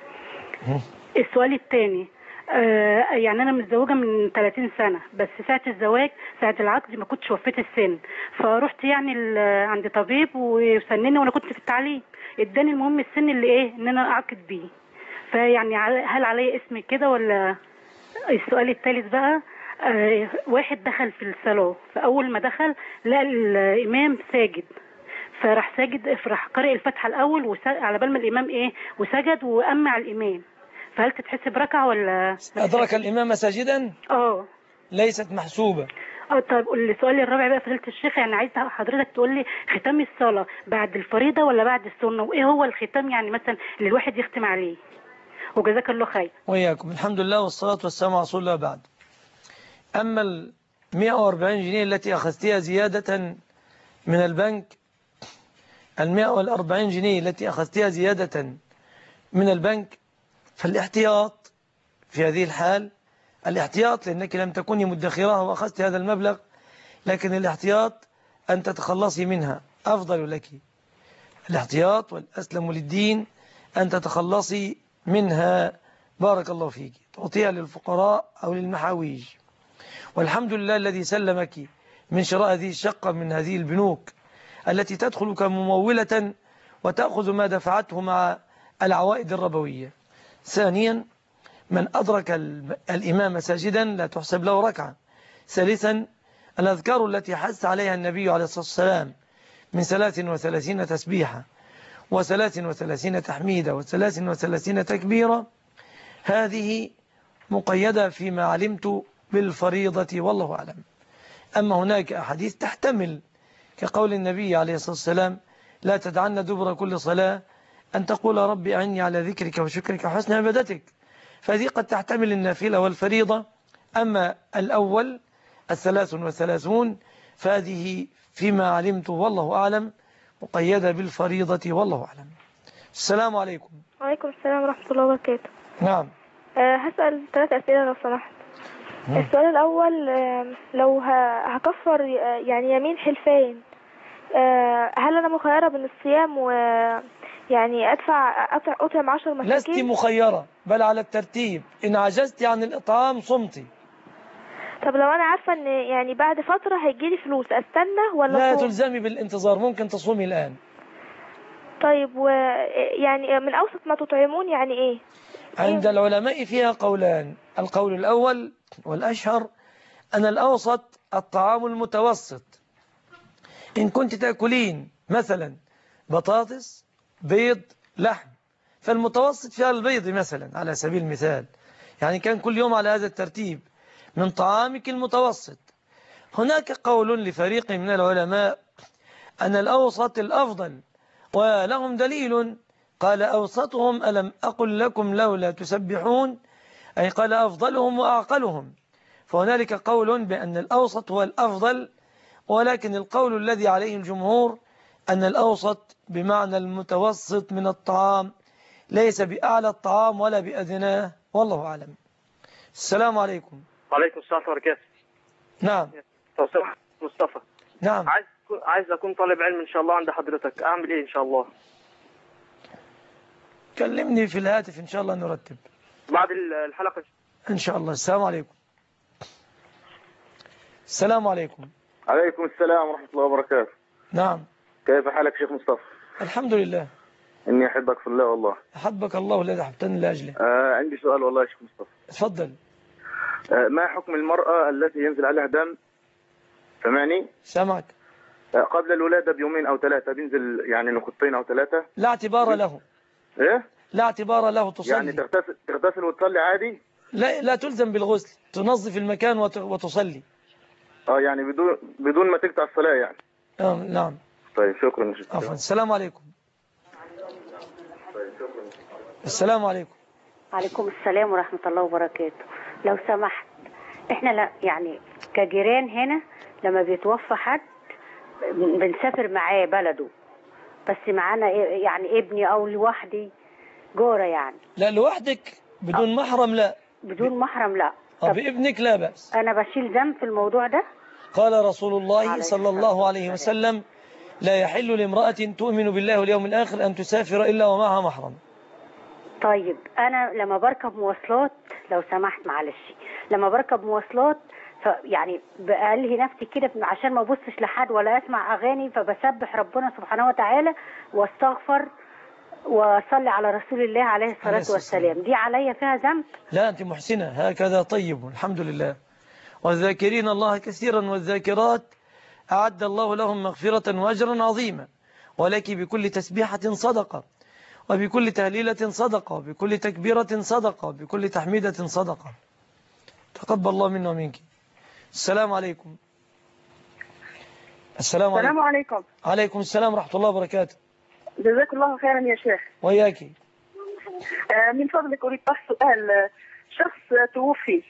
السؤال الثاني، آه يعني انا متزوجه من ثلاثين سنة، بس ساعه الزواج ساعه العقد ما كنتش وفيت السن، فرحت يعني عند طبيب وسنني وانا كنت في التعليم، اداني المهم السن اللي ايه ان انا اعقد بيه، فيعني هل علي اسم كده ولا؟ السؤال الثالث بقى، آه واحد دخل في الصلاه، فاول ما دخل لقى الامام ساجد، فراح ساجد راح قارئ الفاتحه الاول على بال ما الامام ايه وسجد وامع الامام، فهل تتحسب ركعه ولا؟ ادرك الامام ساجدا؟ اه ليست محسوبه. اه طيب السؤال الرابع بقى فضيلة الشيخ، يعني عايز حضرتك تقول لي ختام الصلاه بعد الفريضه ولا بعد السنه، وايه هو الختام يعني مثلا اللي الواحد يختم عليه؟ وجزاك الله خير. وإياكم. الحمد لله والصلاة والسلام على رسول الله. بعد، أما ال مئة وأربعين جنيه التي أخذتها زيادة من البنك، ال مئة وأربعين جنيه التي أخذتها زيادة من البنك، فالاحتياط في هذه الحال، الاحتياط لأنك لم تكوني مدخرة وأخذت هذا المبلغ، لكن الاحتياط أن تتخلصي منها أفضل لك. الاحتياط والأسلم للدين أن تتخلصي منها، بارك الله فيك، تعطيها للفقراء أو للمحاويج. والحمد لله الذي سلمك من شراء هذه الشقة من هذه البنوك التي تدخل كممولة وتأخذ ما دفعته مع العوائد الربوية. ثانيا، من أدرك الإمام ساجدا لا تحسب له ركعة. ثالثا، الأذكار التي حث عليها النبي عليه الصلاة والسلام من ثلاث وثلاثين تسبيحة وثلاث وثلاثين تحميدة وثلاث وثلاثين تكبيرة، هذه مقيدة فيما علمت بالفريضة والله أعلم. أما هناك أحاديث تحتمل كقول النبي عليه الصلاة والسلام لا تدعن دبر كل صلاة أن تقول ربي أعني على ذكرك وشكرك وحسن عبادتك، فهذه قد تحتمل النافلة والفريضة. أما الأول الثلاث وثلاثون فهذه فيما علمت والله أعلم مقيدة بالفريضة والله أعلم. السلام عليكم. وعليكم السلام ورحمة الله وبركاته. نعم. أه هسأل ثلاث أسئلة لو سمحت. السؤال الأول، أه لو هكفر يعني يمين حلفين، أه هل أنا مخيرة بين الصيام و يعني أدفع أطعم عشر مساكين؟ لست مخيرة، بل على الترتيب، إن عجزت عن الإطعام صمتي. طب لو أنا عارفة إن يعني بعد فترة هيجيلي فلوس، أستنى ولا لا صوم؟ تلزمي بالانتظار، ممكن تصومي الآن. طيب، ويعني من أوسط ما تطعمون يعني إيه؟ عند إيه؟ العلماء فيها قولان. القول الأول والأشهر أن الأوسط الطعام المتوسط. إن كنت تأكلين مثلا بطاطس بيض لحم، فالمتوسط فيها البيض مثلا على سبيل المثال، يعني كان كل يوم على هذا الترتيب من طعامك المتوسط. هناك قول لفريق من العلماء أن الأوسط الأفضل، ولهم دليل، قال أوسطهم ألم أقل لكم لولا تسبحون، أي قال أفضلهم وأعقلهم. فهنالك قول بأن الأوسط هو الأفضل، ولكن القول الذي عليه الجمهور أن الأوسط بمعنى المتوسط من الطعام، ليس بأعلى الطعام ولا بأدناه، والله أعلم. السلام عليكم. وعليكم السلام ورحمة الله وبركاته. نعم. مصطفى. نعم. عايز عايز أكون طالب علم إن شاء الله عند حضرتك، أعمل إيه إن شاء الله؟ كلمني في الهاتف إن شاء الله نرتب بعد الحلقة إن شاء الله. السلام عليكم. السلام عليكم. عليكم السلام ورحمة الله وبركاته. نعم. كيف حالك شيخ مصطفى؟ الحمد لله. إني أحبك في الله والله. أحبك الله الذي أحببتني لأجله. آه عندي سؤال والله يا شيخ مصطفى. تفضل. آه ما حكم المرأة التي ينزل عليها دم، سمعني؟ سمعك. آه قبل الولادة بيومين أو ثلاثة بينزل يعني نقطتين أو ثلاثة؟ لا اعتبار له. إيه؟ لا اعتبار له، تصلي. يعني تغتسل تغتسل وتصلي عادي؟ لا لا تلزم بالغسل، تنظف المكان وت... وتصلي. اه يعني بدون بدون ما تقطع الصلاة يعني. آه نعم. طيب شكرا. عفوا. السلام عليكم. السلام عليكم. عليكم السلام ورحمة الله وبركاته. لو سمحت، احنا لا يعني كجيران هنا لما بيتوفى حد بنسافر معاه بلده، بس معانا يعني ابني او لوحدي جورة يعني. لا لوحدك بدون محرم لا. بدون محرم لا. طب بابنك لا بأس. انا بشيل ذنب في الموضوع ده؟ قال رسول الله صلى الله عليه وسلم لا يحل لامرأة تؤمن بالله واليوم الآخر أن تسافر إلا ومعها محرم. طيب أنا لما بركب مواصلات لو سمحت معلش، لما بركب مواصلات يعني بألهي نفسي كده عشان ما ابصش لحد ولا اسمع أغاني، فبسبح ربنا سبحانه وتعالى واستغفر وصلي على رسول الله عليه الصلاة والسلام. دي عليا فيها ذنب؟ لا أنت محسنة، هكذا طيب الحمد لله. والذاكرين الله كثيرا والذاكرات أعد الله لهم مغفرة وأجرا عظيما. ولك بكل تسبيحة صدقة، وبكل تهليلة صدقة، وبكل تكبيرة صدقة، وبكل تحميدة صدقة. تقبل الله منا ومنك. السلام عليكم. السلام عليكم. السلام عليكم. عليكم السلام ورحمة الله وبركاته. جزاك الله خيرا يا شيخ. وياكي. من فضلك أريد طرح سؤال. شخص توفي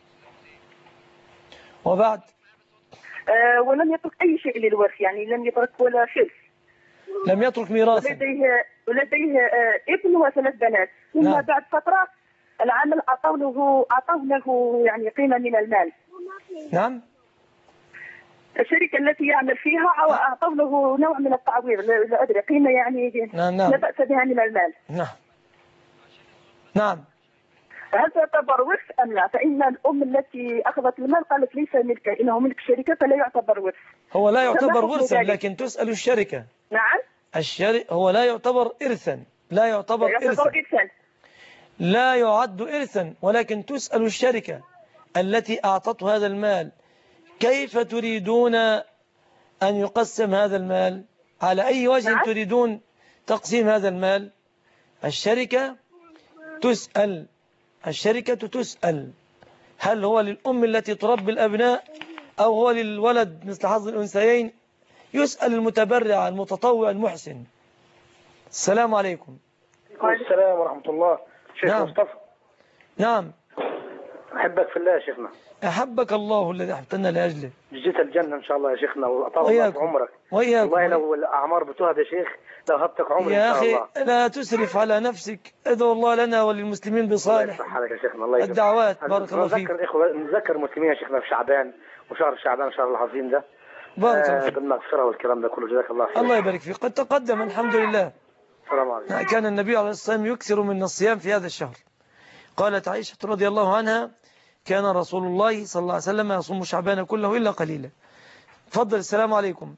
وبعد آه، ولم يترك أي شيء للورث، يعني لم يترك ولا فلس، لم يترك ميراثا، ولديه ولديه آه، ابن وثلاث بنات، ثم نعم. بعد فترة العمل أعطوا له أعطوا له يعني قيمة من المال. نعم. الشركة التي يعمل فيها أعطوا له نوع من التعويض، لا لا أدري قيمة يعني نعم نعم. لا بأس بها من المال. نعم نعم. هل تعتبر ورث أم لا؟ فإن الأم التي أخذت المال قالت ليس ملكا، إنه ملك الشركة فلا يعتبر ورث. هو لا يعتبر فما حكم ورثا، ذلك؟ لكن تسأل الشركة. نعم. الشر... هو لا يعتبر إرثا، لا يعتبر لا يعتبر إرثا، إرثا. لا يعد إرثا، ولكن تسأل الشركة التي أعطته هذا المال كيف تريدون أن يقسم هذا المال، على أي وجه نعم. تريدون تقسيم هذا المال. الشركة تسأل الشركة تسأل هل هو للأم التي تربي الأبناء أو هو للولد مثل حظ الأنثيين. يسأل المتبرع المتطوع المحسن. السلام عليكم. السلام ورحمة الله. شيخ نعم. مصطفى. نعم. أحبك في الله يا شيخنا. أحبك الله الذي أحببتنا لأجله. جيت الجنة إن شاء الله يا شيخنا، وأطال الله في عمرك. وإياكم. والله لو الأعمار بتهب يا شيخ لو هبتك عمري يا إن شاء الله. أخي لا تسرف على نفسك، ادعو الله لنا وللمسلمين بصالح الله يا شيخنا. الله يجزاك. الدعوات. بارك الله فيك. نذكر إخوة نذكر المسلمين يا شيخنا في شعبان وشهر شعبان الشهر العظيم ده. بارك الله آه فيك. بالمغفرة والكلام ده كله. جزاك الله خير. الله يبارك فيك. قد تقدم الحمد لله. السلام عليكم. كان النبي عليه الصلاة والسلام يكثر من الصيام في هذا الشهر. قالت عائشة رضي الله عنها كان رسول الله صلى الله عليه وسلم يصوم شعبان كله إلا قليلا. تفضل. السلام عليكم.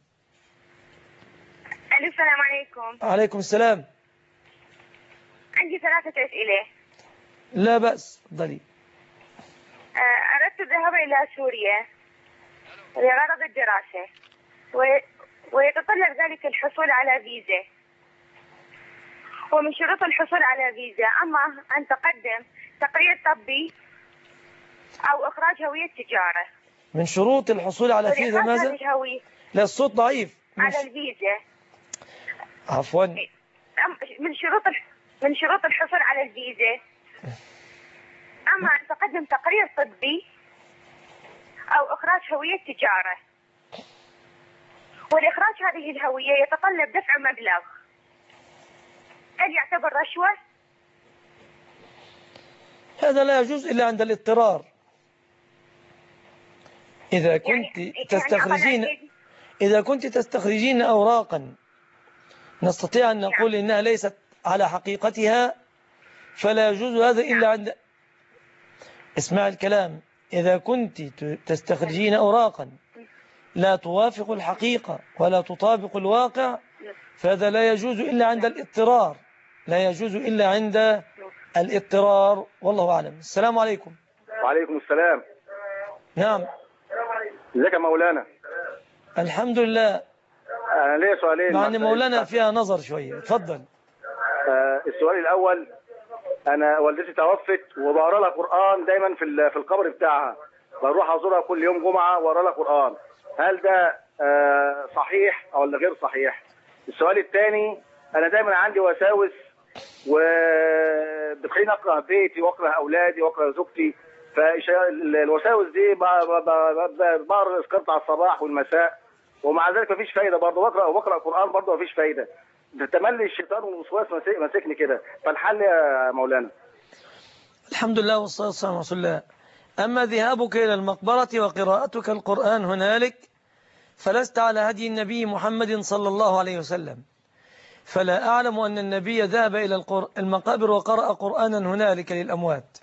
السلام عليكم. عليكم السلام. عندي ثلاثة أسئلة. لا بأس. تفضلي. أردت الذهاب إلى سوريا لغرض الدراسة، ويتطلب ذلك الحصول على فيزا، ومن شروط الحصول على فيزا أما أن تقدم تقرير طبي أو إخراج هوية تجارة. من شروط الحصول على فيزا ماذا؟ الهوية. لا الصوت ضعيف. على الفيزا. عفوا. من شروط من شروط الحصول على الفيزا أما أن تقدم تقرير طبي أو إخراج هوية تجارة، والإخراج هذه الهوية يتطلب دفع مبلغ. هل يعتبر رشوة؟ هذا لا يجوز إلا عند الاضطرار. إذا كنت يعني تستخرجين يعني إذا كنت تستخرجين أوراقا نستطيع أن نقول إنها ليست على حقيقتها فلا يجوز هذا إلا عند. اسمع الكلام. إذا كنت تستخرجين أوراقا لا توافق الحقيقة ولا تطابق الواقع فهذا لا يجوز إلا عند الاضطرار، لا يجوز إلا عند الاضطرار. والله أعلم. السلام عليكم. وعليكم السلام. نعم. ازيك يا مولانا؟ الحمد لله. أنا ليا سؤالين. مع أن مولانا فيها نظر شوية. تفضل. آه السؤال الأول، أنا والدتي توفت وبقرا لها قرآن دايما في في القبر بتاعها، بروح أزورها كل يوم جمعة وأقرا لها قرآن، هل ده آه صحيح أو ولا غير صحيح؟ السؤال الثاني، أنا دايما عندي وساوس وبتخليني أكره بيتي وأكره أولادي وأكره زوجتي، فالوساوس دي بقرا اذكارات على الصباح والمساء ومع ذلك مفيش فايدة، برضه بقرا وبقرا قرآن برضه مفيش فايدة، تملي الشيطان والوسواس ماسكني كده، فالحل يا مولانا؟ الحمد لله والصلاة والسلام على رسول الله. أما ذهابك إلى المقبرة وقراءتك القرآن هنالك فلست على هدي النبي محمد صلى الله عليه وسلم، فلا أعلم أن النبي ذهب إلى المقابر وقرأ قرآنا هنالك للأموات،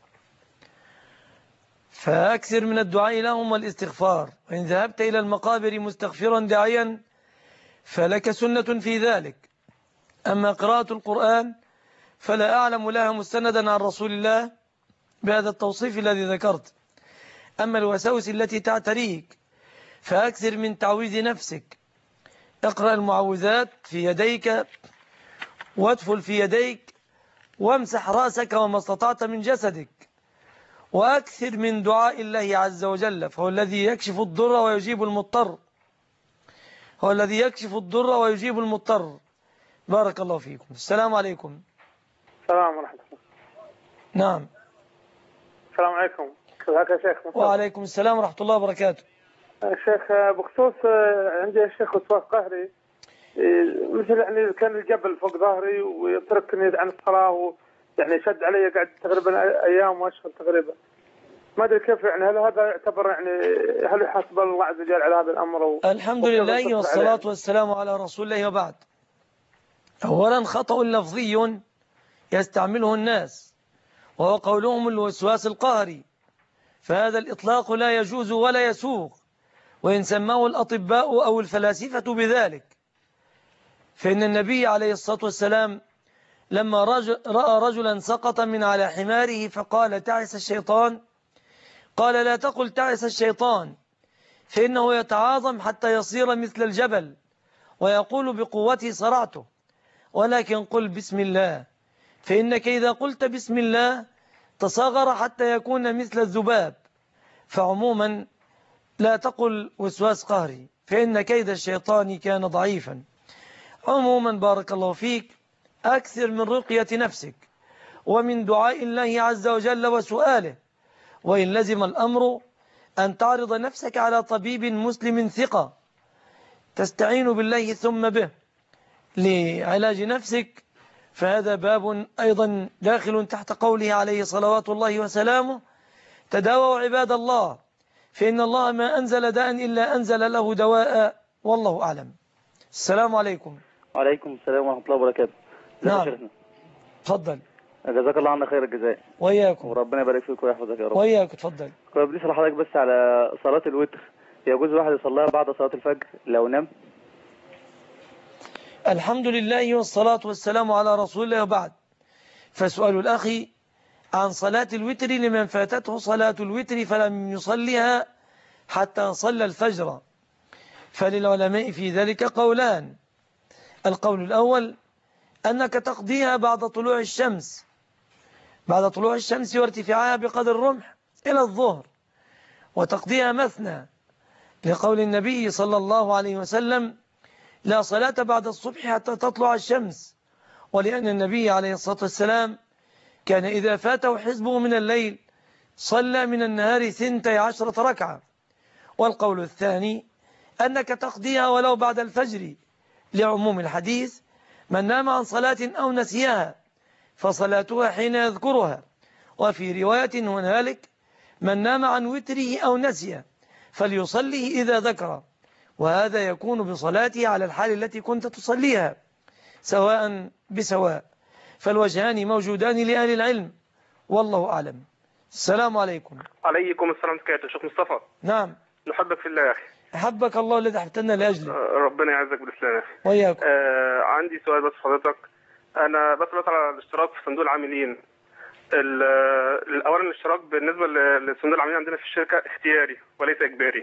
فأكثر من الدعاء لهم والاستغفار. وإن ذهبت إلى المقابر مستغفرا داعيا فلك سنة في ذلك. أما قراءة القرآن فلا أعلم لها مستندا عن رسول الله بهذا التوصيف الذي ذكرت. أما الوساوس التي تعتريك فأكثر من تعويذ نفسك. اقرأ المعوذات في يديك وادفل في يديك وامسح رأسك وما استطعت من جسدك، وأكثر من دعاء الله عز وجل، فهو الذي يكشف الضر ويجيب المضطر، هو الذي يكشف الضر ويجيب المضطر. بارك الله فيكم. السلام عليكم. السلام ورحمة الله. نعم. السلام عليكم. كيفك يا شيخ مصطفى؟ وعليكم السلام ورحمة الله وبركاته. شيخ بخصوص عندي الشيخ وسواس قهري، مثل يعني كان الجبل فوق ظهري ويتركني عن الصلاة و يعني شد علي قاعد تقريبا أيام وأشهر تقريبا. ما أدري كيف يعني هل هذا يعتبر يعني هل يحاسب الله عز وجل على هذا الأمر؟ الحمد لله والصلاة والسلام على رسول الله وبعد. أولا خطأ لفظي يستعمله الناس وهو قولهم الوسواس القهري، فهذا الإطلاق لا يجوز ولا يسوغ، وإن سماه الأطباء أو الفلاسفة بذلك، فإن النبي عليه الصلاة والسلام لما رجل رأى رجلا سقط من على حماره فقال تعس الشيطان، قال لا تقل تعس الشيطان فإنه يتعاظم حتى يصير مثل الجبل ويقول بقوته صرعته، ولكن قل بسم الله فإنك إذا قلت بسم الله تصاغر حتى يكون مثل الذباب. فعموما لا تقل وسواس قهري فإن كيد الشيطان كان ضعيفا. عموما بارك الله فيك، أكثر من رقية نفسك ومن دعاء الله عز وجل وسؤاله، وإن لزم الأمر أن تعرض نفسك على طبيب مسلم ثقة تستعين بالله ثم به لعلاج نفسك، فهذا باب أيضا داخل تحت قوله عليه صلوات الله وسلامه تداووا عباد الله فإن الله ما أنزل داء إلا أنزل له دواء، والله أعلم. السلام عليكم. وعليكم السلام ورحمة الله وبركاته. نعم تفضل. جزاك الله عنا خير الجزاء. وإياكم. وربنا يبارك فيك ويحفظك يا رب. وإياك تفضل. كنت بنسأل حضرتك بس على صلاة الوتر، يجوز واحد يصليها بعد صلاة الفجر لو نام؟ الحمد لله والصلاة والسلام على رسول الله وبعد. فسؤال الأخ عن صلاة الوتر لمن فاتته صلاة الوتر فلم يصليها حتى صلى الفجر، فللعلماء في ذلك قولان. القول الأول أنك تقضيها بعد طلوع الشمس بعد طلوع الشمس وارتفاعها بقدر الرمح إلى الظهر، وتقضيها مثنى لقول النبي صلى الله عليه وسلم لا صلاة بعد الصبح حتى تطلع الشمس، ولأن النبي عليه الصلاة والسلام كان إذا فاته حزبه من الليل صلى من النهار ثنتي عشرة ركعة. والقول الثاني أنك تقضيها ولو بعد الفجر لعموم الحديث من نام عن صلاة أو نسيها فصلاتها حين يذكرها، وفي رواية هنالك من نام عن وتره أو نسيه فليصليه إذا ذكر، وهذا يكون بصلاته على الحال التي كنت تصليها سواء بسواء، فالوجهان موجودان لأهل العلم والله أعلم. السلام عليكم. عليكم السلام عليكم شيخ مصطفى. نعم. نحبك في الله يا أخي. أحبك الله الذي أحببتنا لأجله. ربنا يعزك بالإسلام يا أخي. وإياكم. آه عندي سؤال بس حضرتك، أنا بس بس على الاشتراك في صندوق العاملين. الأولا الاشتراك بالنسبة لصندوق العاملين عندنا في الشركة اختياري وليس إجباري.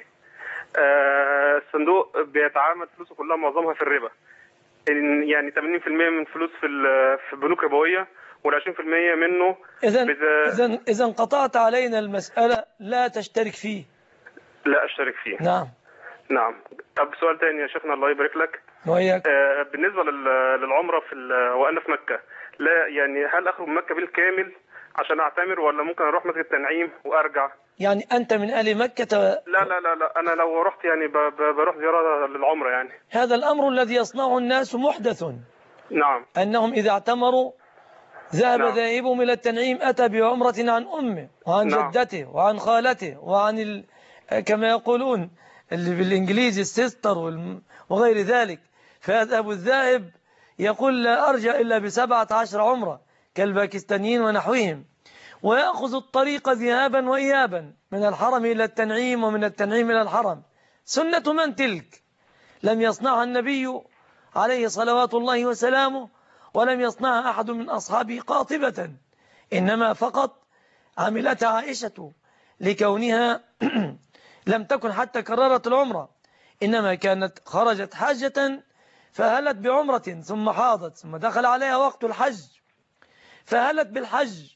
آه الصندوق بيتعامل فلوسه كلها معظمها في الربا، يعني ثمانين بالمئة من فلوس في في بنوك ربوية والعشرين بالمئة منه. إذا إذا إذا انقطعت علينا المسألة لا تشترك فيه. لا أشترك فيه. نعم. نعم. طب سؤال تاني يا شيخنا الله يبارك لك. وإياك. آه بالنسبة للعمرة في وأنا في مكة، لا يعني هل أخرج من مكة بالكامل عشان أعتمر ولا ممكن أروح مسجد التنعيم وأرجع؟ يعني أنت من أهل مكة؟ لا لا لا لا أنا لو رحت يعني بروح زيارة للعمرة يعني. هذا الأمر الذي يصنعه الناس محدث. نعم. أنهم إذا اعتمروا ذهب نعم. ذاهبهم إلى التنعيم أتى بعمرة عن أمه وعن نعم. جدته وعن خالته وعن ال... كما يقولون اللي بالإنجليزي السيستر والم... وغير ذلك، فيذهب الذاهب يقول لا أرجع إلا بسبعة عشر عمرة كالباكستانيين ونحوهم، ويأخذ الطريق ذهابا وإيابا من الحرم إلى التنعيم ومن التنعيم إلى الحرم. سنة من تلك؟ لم يصنعها النبي عليه صلوات الله وسلامه ولم يصنعها أحد من أصحابه قاطبة، إنما فقط عملتها عائشة لكونها لم تكن حتى كررت العمرة، إنما كانت خرجت حاجة فهلت بعمرة ثم حاضت ثم دخل عليها وقت الحج فهلت بالحج،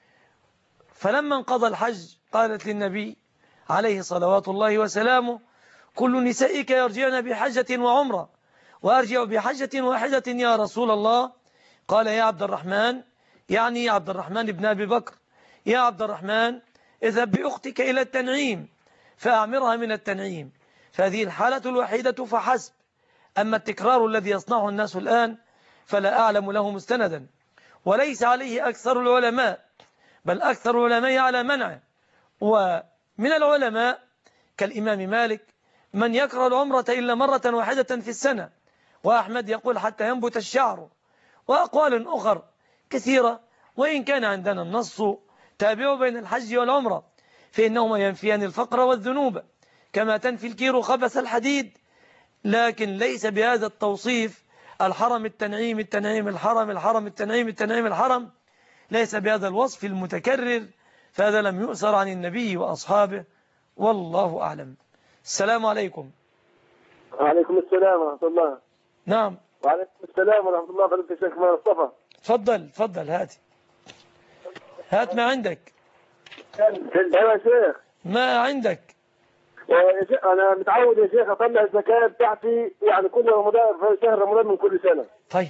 فلما انقضى الحج قالت للنبي عليه صلوات الله وسلامه كل نسائك يرجعن بحجة وعمرة وأرجع بحجة واحدة يا رسول الله. قال يا عبد الرحمن يعني عبد الرحمن بن أبي بكر: يا عبد الرحمن اذهب بأختك إلى التنعيم فأعمرها من التنعيم. فهذه الحالة الوحيدة فحسب. أما التكرار الذي يصنعه الناس الآن فلا أعلم له مستندا، وليس عليه أكثر العلماء، بل أكثر العلماء على منعه. ومن العلماء كالإمام مالك من يكره العمرة إلا مرة واحدة في السنة، وأحمد يقول حتى ينبت الشعر، وأقوال أخر كثيرة. وإن كان عندنا النص تابع بين الحج والعمرة فإنهما ينفيان الفقر والذنوب كما تنفي الكير خبث الحديد، لكن ليس بهذا التوصيف: الحرم التنعيم التنعيم الحرم الحرم التنعيم التنعيم الحرم، ليس بهذا الوصف المتكرر، فهذا لم يؤثر عن النبي وأصحابه، والله أعلم. السلام عليكم. وعليكم السلام ورحمة الله. نعم. وعليكم السلام ورحمة الله. فضيلة الشيخ مصطفى. تفضل تفضل هاتي هات ما عندك. ايوه يا شيخ. ما عندك؟ يا شيخ انا متعود يا شيخ اطلع الزكاة بتاعتي يعني كل رمضان في شهر رمضان من كل سنة. طيب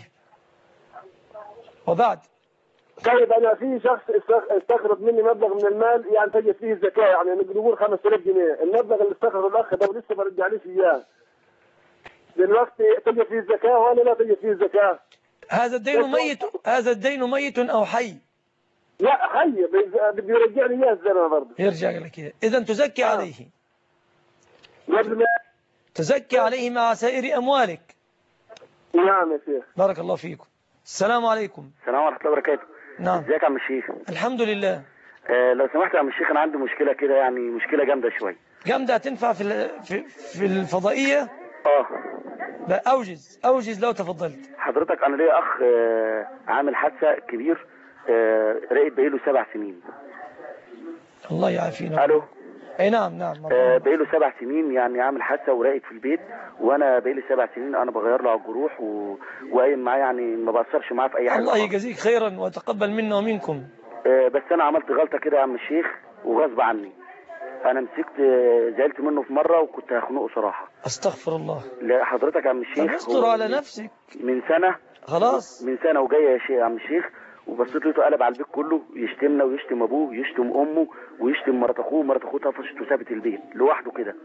وبعد؟ طيب انا في شخص استقرض مني مبلغ من المال يعني تجد فيه الزكاة، يعني نقول خمسة آلاف جنيه، المبلغ اللي استقرضه الاخ ده ولسه ما رجعليش اياه. دلوقتي تجد فيه الزكاة ولا لا تجد فيه الزكاة؟ هذا الدين ميت، هذا الدين ميت او حي؟ لا حي، بده يرجع لي اياه الزلمه برضه. يرجع لك اياه، اذا تزكي آه. عليه. قبل ما تزكي عليه مع سائر اموالك. نعم يا شيخ. بارك الله فيكم. السلام عليكم. السلام ورحمه الله وبركاته. نعم. ازيك يا عم الشيخ؟ الحمد لله. آه لو سمحت يا عم الشيخ انا عندي مشكله كده، يعني مشكله جامده شويه. جامده هتنفع في في في الفضائيه؟ اه لا اوجز اوجز لو تفضلت. حضرتك انا ليا اخ آه عامل حادثه كبير، آه راقد بقاله سبع سنين. الله يعافينا. الو. اي نعم نعم. آه بقاله سبع سنين يعني عامل حادثه وراقد في البيت، وانا بقالي سبع سنين انا بغير له على الجروح و... وقايم معاه، يعني ما بأثرش معاه في اي حاجه. الله يجازيك خيرا وتقبل منا ومنكم. آه بس انا عملت غلطه كده يا عم الشيخ وغصب عني. انا مسكت زعلت منه في مره وكنت هخنقه صراحه. استغفر الله. لا حضرتك يا عم الشيخ استر على نفسك. من سنه خلاص من سنه وجايه يا شيخ يا عم الشيخ، وبصيت لقيته قلب على البيت كله يشتمنا ويشتم ابوه ويشتم امه ويشتم مرات اخوه، مرات اخوه طفشت وسابت البيت لوحده كده،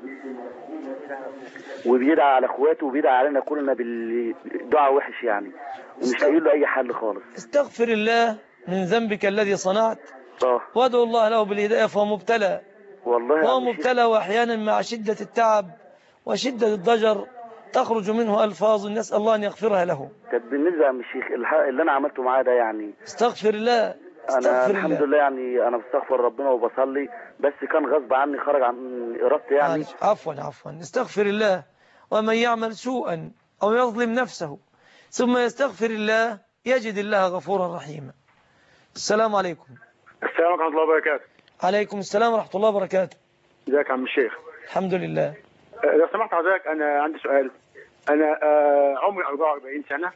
وبيدعى على اخواته وبيدعى علينا كلنا بالدعاء وحش يعني، ومش لاقي له اي حل خالص. استغفر الله من ذنبك الذي صنعت. اه وادعو الله له بالهدايه، فهو مبتلى. والله هو مبتلى، واحيانا مع شده التعب وشده الضجر تخرج منه الفاظ نسال الله ان يغفرها له. طب بالنسبه يا عم الشيخ اللي انا عملته معاه ده يعني استغفر الله. استغفر انا الله. الحمد لله يعني انا بستغفر ربنا وبصلي، بس كان غصب عني خرج عن ارادتي يعني. عفوا عفوا استغفر الله. ومن يعمل سوءا او يظلم نفسه ثم يستغفر الله يجد الله غفورا رحيما. السلام عليكم. السلام ورحمه الله وبركاته. عليكم السلام ورحمه الله وبركاته. ازيك يا عم الشيخ؟ الحمد لله. لو سمحت حضرتك انا عندي سؤال. انا عمري أربعة وأربعين سنه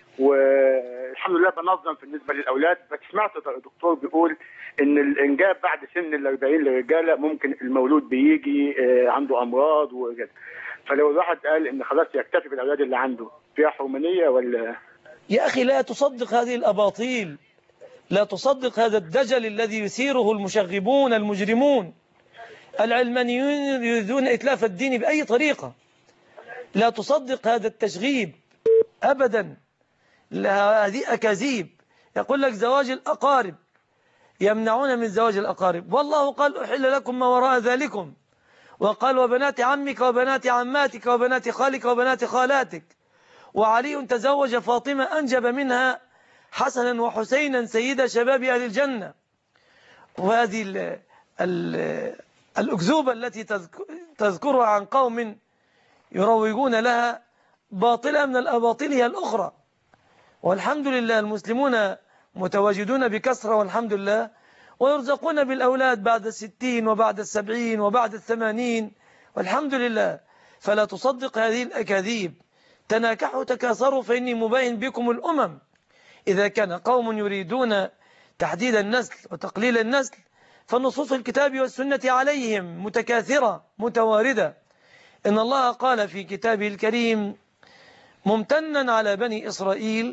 والحمد لله بنظم بالنسبه للاولاد، بس سمعت الدكتور بيقول ان الانجاب بعد سن ال أربعين للرجاله ممكن المولود بيجي عنده امراض وكده، فلو الواحد قال ان خلاص يكتفي بالاولاد اللي عنده فيها حرمانيه ولا؟ يا اخي لا تصدق هذه الاباطيل، لا تصدق هذا الدجل الذي يثيره المشغبون المجرمون العلمانيون يريدون إتلاف الدين بأي طريقة. لا تصدق هذا التشغيب أبدا، هذه أكاذيب. يقول لك زواج الأقارب، يمنعون من زواج الأقارب، والله قال أحل لكم ما وراء ذلكم، وقال وبنات عمك وبنات عماتك وبنات خالك وبنات خالاتك، وعلي تزوج فاطمة أنجب منها حسنا وحسينا سيد شباب أهل الجنة. وهذه ال ال الأكذوبة التي تذكرها عن قوم يروجون لها باطلة من الأباطيل هي الأخرى. والحمد لله المسلمون متواجدون بكثرة والحمد لله، ويرزقون بالأولاد بعد الستين وبعد السبعين وبعد الثمانين والحمد لله. فلا تصدق هذه الأكاذيب. تناكحوا تكاثروا فإني مباين بكم الأمم. إذا كان قوم يريدون تحديد النسل وتقليل النسل فنصوص الكتاب والسنة عليهم متكاثرة متواردة. إن الله قال في كتابه الكريم ممتنا على بني إسرائيل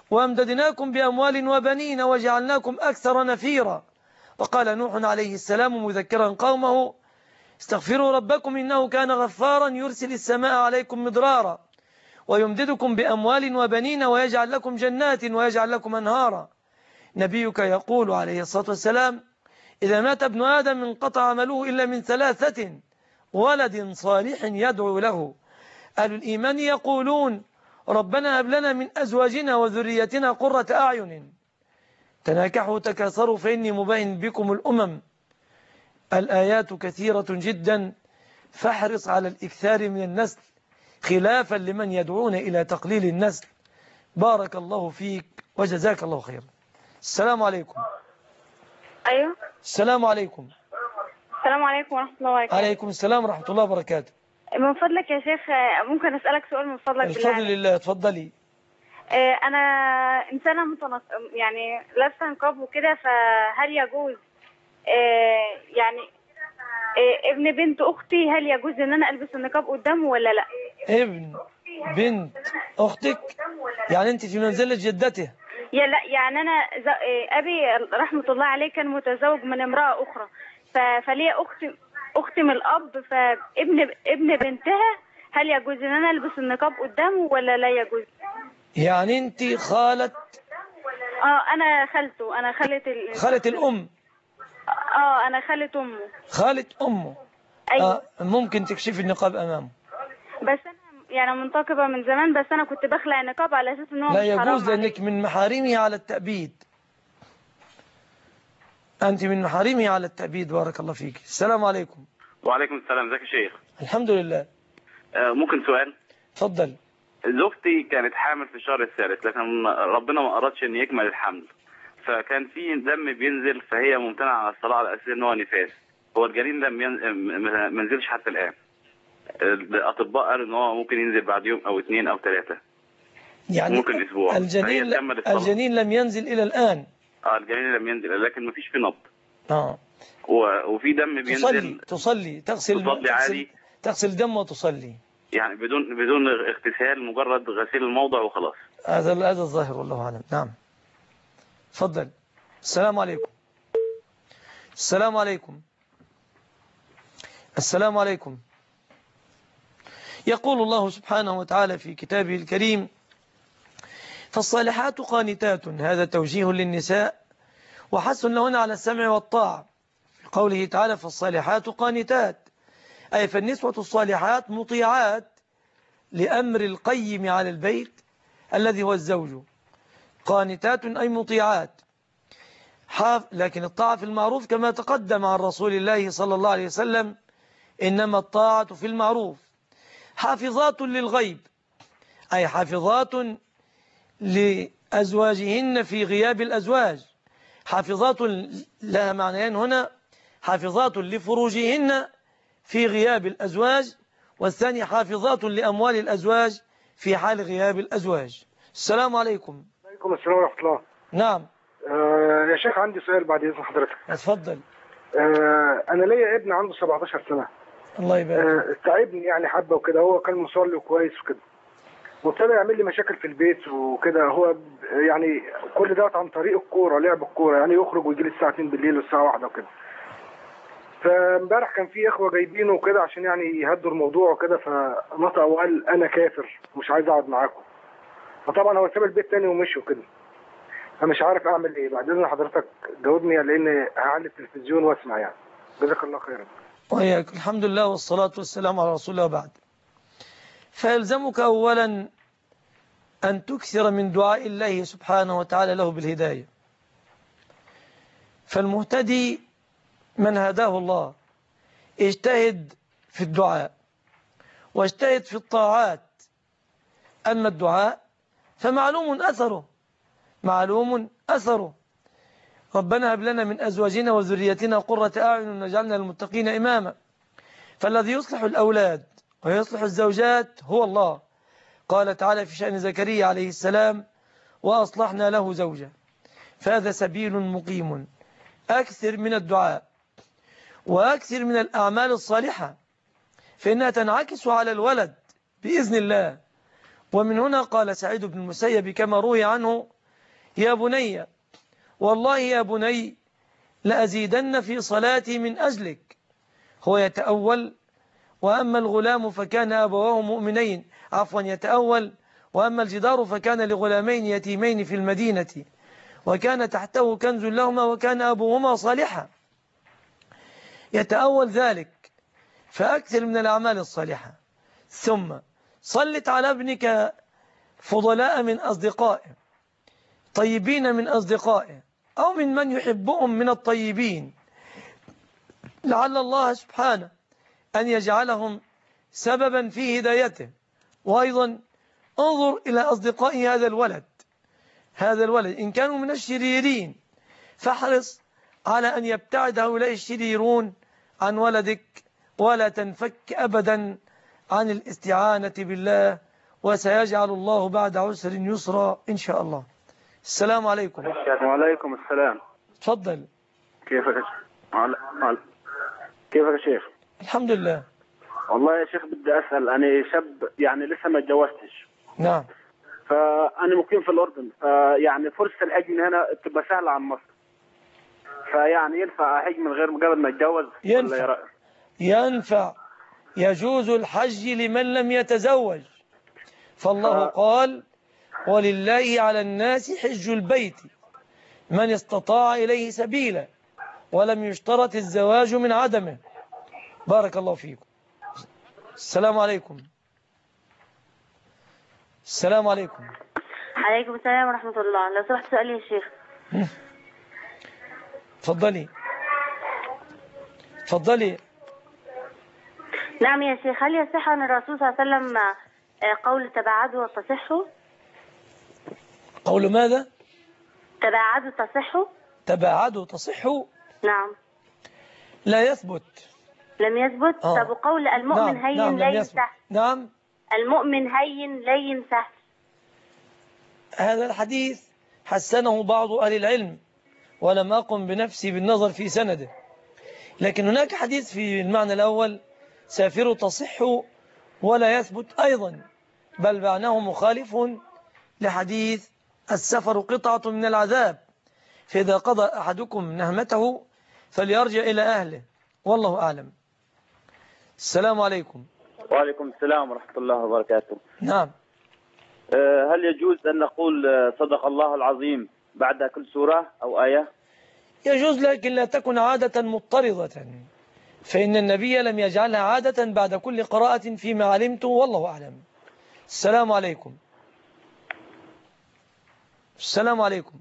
وأمددناكم بأموال وبنين وجعلناكم أكثر نفيرا. وقال نوح عليه السلام مذكرا قومه استغفروا ربكم إنه كان غفارا يرسل السماء عليكم مدرارا ويمددكم بأموال وبنين ويجعل لكم جنات ويجعل لكم أنهارا. نبيك يقول عليه الصلاة والسلام إذا مات ابن آدم انقطع عمله إلا من ثلاثة ولد صالح يدعو له. أهل الإيمان يقولون ربنا هب لنا من أزواجنا وذريتنا قرة أعين تناكحوا تكاثروا فإني مباين بكم الأمم. الآيات كثيرة جدا فاحرص على الإكثار من النسل خلافا لمن يدعون إلى تقليل النسل. بارك الله فيك وجزاك الله خيرا. السلام عليكم. أيوه السلام عليكم. السلام عليكم ورحمة الله وبركاته. عليكم السلام ورحمة الله وبركاته. من فضلك يا شيخ ممكن أسألك سؤال من فضلك؟ الفضل لله اتفضلي. أنا إنسانة متنق... يعني لابسة نقاب وكده، فهل يجوز يعني ابن بنت أختي هل يجوز إن أنا ألبس النقاب قدامه ولا لا؟ ابن بنت أختك يعني أنت في منزلة جدته؟ يا لا يعني أنا أبي رحمة الله عليه كان متزوج من امرأة أخرى، فليه أختي أختي من الأب، فابن ابن بنتها هل يجوز إن أنا ألبس النقاب قدامه ولا لا يجوز؟ يعني أنت خالة؟ آه أنا خالته، أنا خالة ال... خالة الأم. آه أنا خالة أمه. خالة أمه. أيوة. آه ممكن تكشف النقاب أمامه. بس أنا يعني منتقبة من زمان، بس أنا كنت بخلع النقاب على أساس إن هو لا مش يجوز لأنك من محارمه على التأبيد. أنت من محارمه على التأبيد. بارك الله فيك. السلام عليكم. وعليكم السلام. ازيك يا شيخ؟ الحمد لله. آه ممكن سؤال؟ اتفضل. زوجتي كانت حامل في الشهر الثالث، لكن ربنا ما أرادش إن يكمل الحمل، فكان في دم بينزل، فهي ممتنعة عن الصلاة على أساس إن هو نفاس. هو الجنين ده ما نزلش حتى الآن. الأطباء قالوا إن هو ممكن ينزل بعد يوم أو اثنين أو ثلاثة. يعني ممكن أسبوع. الجنين الجنين لم ينزل إلى الآن. اه الجنين لم ينزل، لكن ما فيش في نبض. اه. وفي دم بينزل. تصلي تصلي تغسل تصلي عادي. تغسل دم وتصلي. يعني بدون بدون اغتسال، مجرد غسيل الموضع وخلاص. هذا هذا الظاهر والله أعلم. نعم. تفضل. السلام عليكم. السلام عليكم. السلام عليكم. يقول الله سبحانه وتعالى في كتابه الكريم فالصالحات قانتات. هذا توجيه للنساء وحث لهن على السمع والطاعة. في قوله تعالى فالصالحات قانتات، أي فالنسوة الصالحات مطيعات لأمر القيم على البيت الذي هو الزوج. قانتات أي مطيعات. لكن الطاعة في المعروف كما تقدم عن رسول الله صلى الله عليه وسلم إنما الطاعة في المعروف. حافظات للغيب، أي حافظات لأزواجهن في غياب الأزواج. حافظات لها معنيان هنا، حافظات لفروجهن في غياب الأزواج، والثاني حافظات لأموال الأزواج في حال غياب الأزواج. السلام عليكم. عليكم السلام ورحمة الله. نعم. آه يا شيخ عندي سؤال بعد إذن حضرتك. اتفضل. آه أنا ليا ابن عنده سبعتاشر سنة. الله يبارك. آه تعبني يعني حبة وكده، هو كان مصلي وكويس وكده، وابتدى يعمل لي مشاكل في البيت وكده. هو يعني كل ده عن طريق الكورة، لعب الكورة، يعني يخرج ويجي لي الساعة اتنين بالليل والساعة واحدة وكده. فامبارح كان في اخوه جايبينه وكده عشان يعني يهدوا الموضوع وكده، فنطق وقال انا كافر مش عايز اقعد معاكم. فطبعا هو ساب البيت تاني ومشي وكده، فمش عارف اعمل ايه. بعد اذن حضرتك جاوبني لان هعلي التلفزيون واسمع يعني. جزاك الله خيرا. وإياك. الحمد لله والصلاة والسلام على رسول الله وبعد. فيلزمك أولا أن تكثر من دعاء الله سبحانه وتعالى له بالهداية. فالمهتدي من هداه الله. اجتهد في الدعاء واجتهد في الطاعات. أما الدعاء فمعلوم أثره، معلوم أثره. ربنا هب لنا من أزواجنا وذريتنا قرة أعين واجعلنا للمتقين إماما. فالذي يصلح الأولاد ويصلح الزوجات هو الله. قال تعالى في شأن زكريا عليه السلام وأصلحنا له زوجة. فهذا سبيل مقيم. أكثر من الدعاء وأكثر من الأعمال الصالحة، فإنها تنعكس على الولد بإذن الله. ومن هنا قال سعيد بن المسيب كما روي عنه يا بني والله يا بني لأزيدن في صلاتي من أجلك. هو يتأول وأما الغلام فكان أبواه مؤمنين، عفوا يتأول وأما الجدار فكان لغلامين يتيمين في المدينة وكان تحته كنز لهما وكان أبوهما صالحا. يتأول ذلك، فأكثر من الأعمال الصالحة. ثم صلت على ابنك فضلاء من أصدقائه، طيبين من أصدقائه، أو من من يحبهم من الطيبين، لعل الله سبحانه أن يجعلهم سببا في هدايته. وأيضا انظر إلى أصدقاء هذا الولد هذا الولد إن كانوا من الشريرين فاحرص على أن يبتعد هؤلاء الشريرون عن ولدك، ولا تنفك أبدا عن الاستعانة بالله، وسيجعل الله بعد عسر يسرا إن شاء الله. السلام عليكم. وعليكم السلام. تفضل. كيفك كيفك يا شيخ؟ الحمد لله. والله يا شيخ بدي أسأل، أنا شاب يعني لسه ما اتجوزتش. نعم. فأنا مقيم في الأردن، فيعني فرصة الحج من هنا تبقى سهلة عن مصر، فيعني ينفع أحج من غير قبل ما أتجوز؟ ينفع ينفع يجوز الحج لمن لم يتزوج، فالله ف... قال ولله على الناس حج البيت من استطاع إليه سبيلا ولم يشترط الزواج من عدمه. بارك الله فيكم. السلام عليكم. السلام عليكم. عليكم السلام ورحمة الله. لو سمحت سؤالي يا شيخ. تفضلي تفضلي. نعم يا شيخ، هل يصح أن الرسول صلى الله عليه وسلم قول تباعدوا وتصحوا؟ قول ماذا؟ تباعدوا تصحوا. تباعدوا تصحوا؟ نعم. لا يثبت. لم يثبت. آه. طب قول المؤمن نعم. هين نعم. لين سهل. نعم. المؤمن هين لين سهل. هذا الحديث حسنه بعض أهل العلم ولم أقم بنفسي بالنظر في سنده، لكن هناك حديث في المعنى الأول سافروا تصحوا ولا يثبت أيضا، بل معناه مخالف لحديث السفر قطعة من العذاب، فإذا قضى أحدكم نهمته فليرجع إلى أهله، والله أعلم. السلام عليكم. وعليكم السلام ورحمة الله وبركاته. نعم. هل يجوز أن نقول صدق الله العظيم بعد كل سورة أو آية؟ يجوز، لكن لا تكن عادة مضطردة، فإن النبي لم يجعلها عادة بعد كل قراءة فيما علمت، والله أعلم. السلام عليكم. السلام عليكم.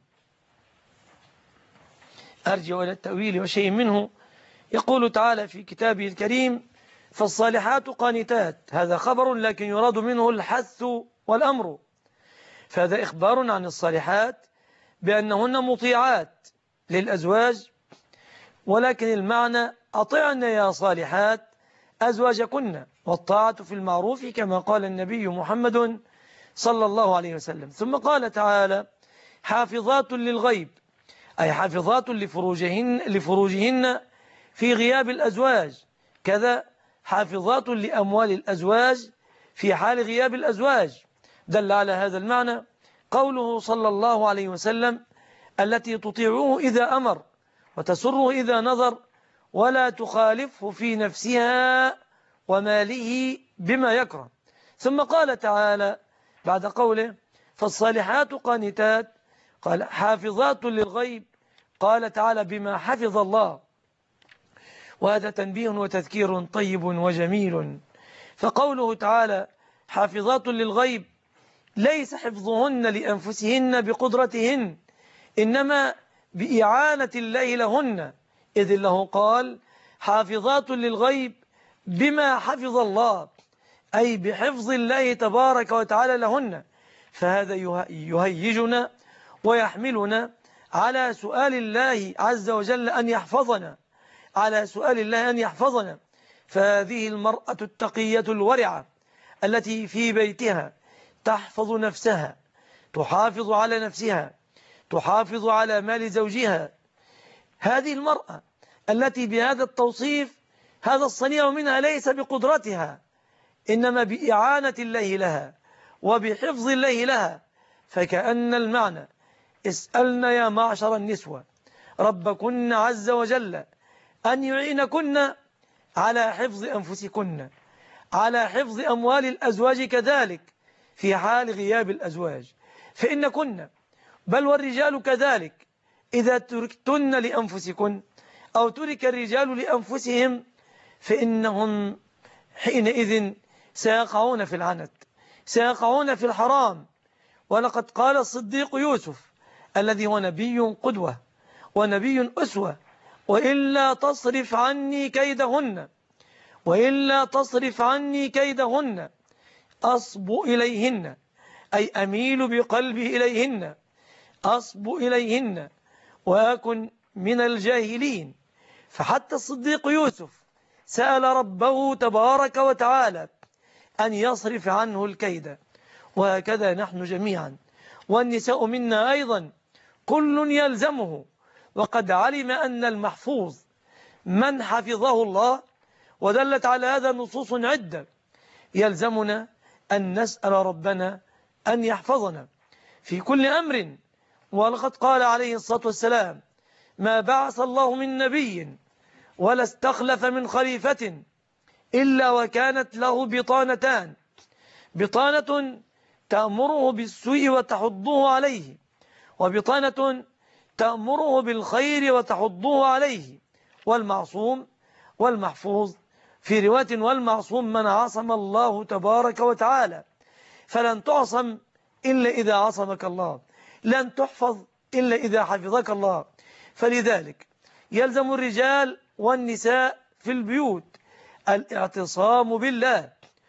أرجع إلى التأويل وشيء منه. يقول تعالى في كتابه الكريم فالصالحات قانتات، هذا خبر لكن يراد منه الحث والأمر، فهذا إخبار عن الصالحات بأنهن مطيعات للأزواج، ولكن المعنى أطعنا يا صالحات أزواجكن، والطاعة في المعروف كما قال النبي محمد صلى الله عليه وسلم. ثم قال تعالى حافظات للغيب، أي حافظات لفروجهن, لفروجهن في غياب الأزواج، كذا حافظات لأموال الأزواج في حال غياب الأزواج. دل على هذا المعنى قوله صلى الله عليه وسلم التي تطيعوه إذا أمر وتسره إذا نظر ولا تخالفه في نفسها وماله بما يكره. ثم قال تعالى بعد قوله فالصالحات قانتات قال حافظات للغيب، قال تعالى بما حفظ الله، وهذا تنبيه وتذكير طيب وجميل. فقوله تعالى حافظات للغيب ليس حفظهن لأنفسهن بقدرتهن، إنما بإعانة الله لهن، إذ الله قال حافظات للغيب بما حفظ الله، أي بحفظ الله تبارك وتعالى لهن. فهذا يهيجنا ويحملنا على سؤال الله عز وجل أن يحفظنا على سؤال الله أن يحفظنا. فهذه المرأة التقية الورعة التي في بيتها تحفظ نفسها، تحافظ على نفسها، تحافظ على مال زوجها، هذه المرأة التي بهذا التوصيف هذا الصنيع منها ليس بقدرتها، إنما بإعانة الله لها وبحفظ الله لها. فكأن المعنى اسألنا يا معشر النسوة ربكن عز وجل أن يعينكن على حفظ أنفسكن، على حفظ أموال الأزواج كذلك في حال غياب الأزواج، فإنكن بل والرجال كذلك إذا تركتن لأنفسكن أو ترك الرجال لأنفسهم فإنهم حينئذ سيقعون في العنت، سيقعون في الحرام. ولقد قال الصديق يوسف الذي هو نبي قدوة ونبي أسوة: وإلا تصرف عني كيدهن وإلا تصرف عني كيدهن أصب إليهن، أي أميل بقلبي إليهن، أصب إليهن وأكن من الجاهلين. فحتى الصديق يوسف سأل ربه تبارك وتعالى أن يصرف عنه الكيد. وهكذا نحن جميعا، والنساء منا أيضا كل يلزمه. وقد علم أن المحفوظ من حفظه الله، ودلت على هذا نصوص عدة. يلزمنا أن نسأل ربنا أن يحفظنا في كل أمر. ولقد قال عليه الصلاة والسلام: ما بعث الله من نبي ولا استخلف من خليفة إلا وكانت له بطانتان، بطانة تأمره بالسوء وتحضه عليه، وبطانة تأمره بالخير وتحضه عليه. والمعصوم والمحفوظ في رواية: والمعصوم من عصم الله تبارك وتعالى. فلن تعصم إلا إذا عصمك الله، لن تحفظ إلا إذا حفظك الله. فلذلك يلزم الرجال والنساء في البيوت الاعتصام بالله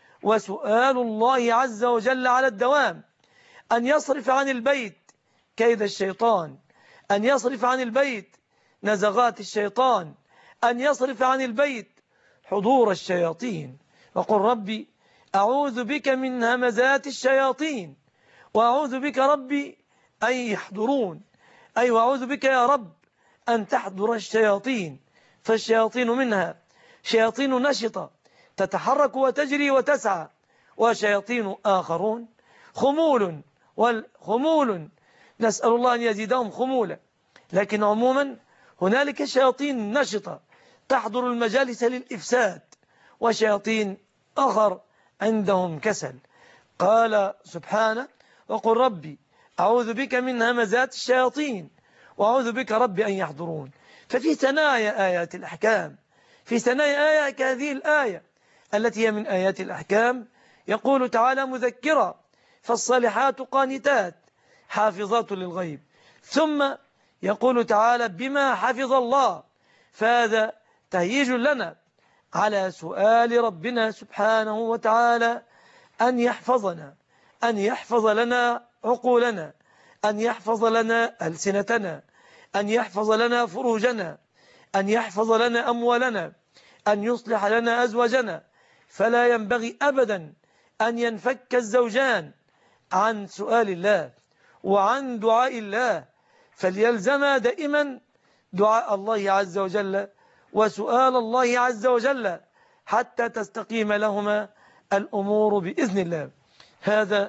وسؤال الله عز وجل على الدوام، أن يصرف عن البيت كيد الشيطان، أن يصرف عن البيت نزغات الشيطان، أن يصرف عن البيت حضور الشياطين. وقل ربي أعوذ بك من همزات الشياطين وأعوذ بك ربي أن يحضرون، أي وأعوذ بك يا رب أن تحضر الشياطين. فالشياطين منها شياطين نشطة تتحرك وتجري وتسعى، وشياطين آخرون خمول والخمول نسأل الله أن يزيدهم خمولا. لكن عموما هنالك شياطين نشطة تحضر المجالس للإفساد، وشياطين آخر عندهم كسل. قال سبحانه: وقل ربي أعوذ بك من همزات الشياطين وأعوذ بك ربي أن يحضرون. ففي ثنايا آيات الأحكام، في ثنايا آية كهذه الآية التي هي من آيات الأحكام، يقول تعالى مذكرا: فالصالحات قانتات حافظات للغيب. ثم يقول تعالى: بما حفظ الله. فهذا تهييج لنا على سؤال ربنا سبحانه وتعالى أن يحفظنا، أن يحفظ لنا عقولنا، أن يحفظ لنا ألسنتنا، أن يحفظ لنا فروجنا، أن يحفظ لنا أموالنا، أن يصلح لنا أزواجنا. فلا ينبغي أبدا أن ينفك الزوجان عن سؤال الله وعن دعاء الله، فليلزم دائما دعاء الله عز وجل وسؤال الله عز وجل حتى تستقيم لهما الأمور بإذن الله. هذا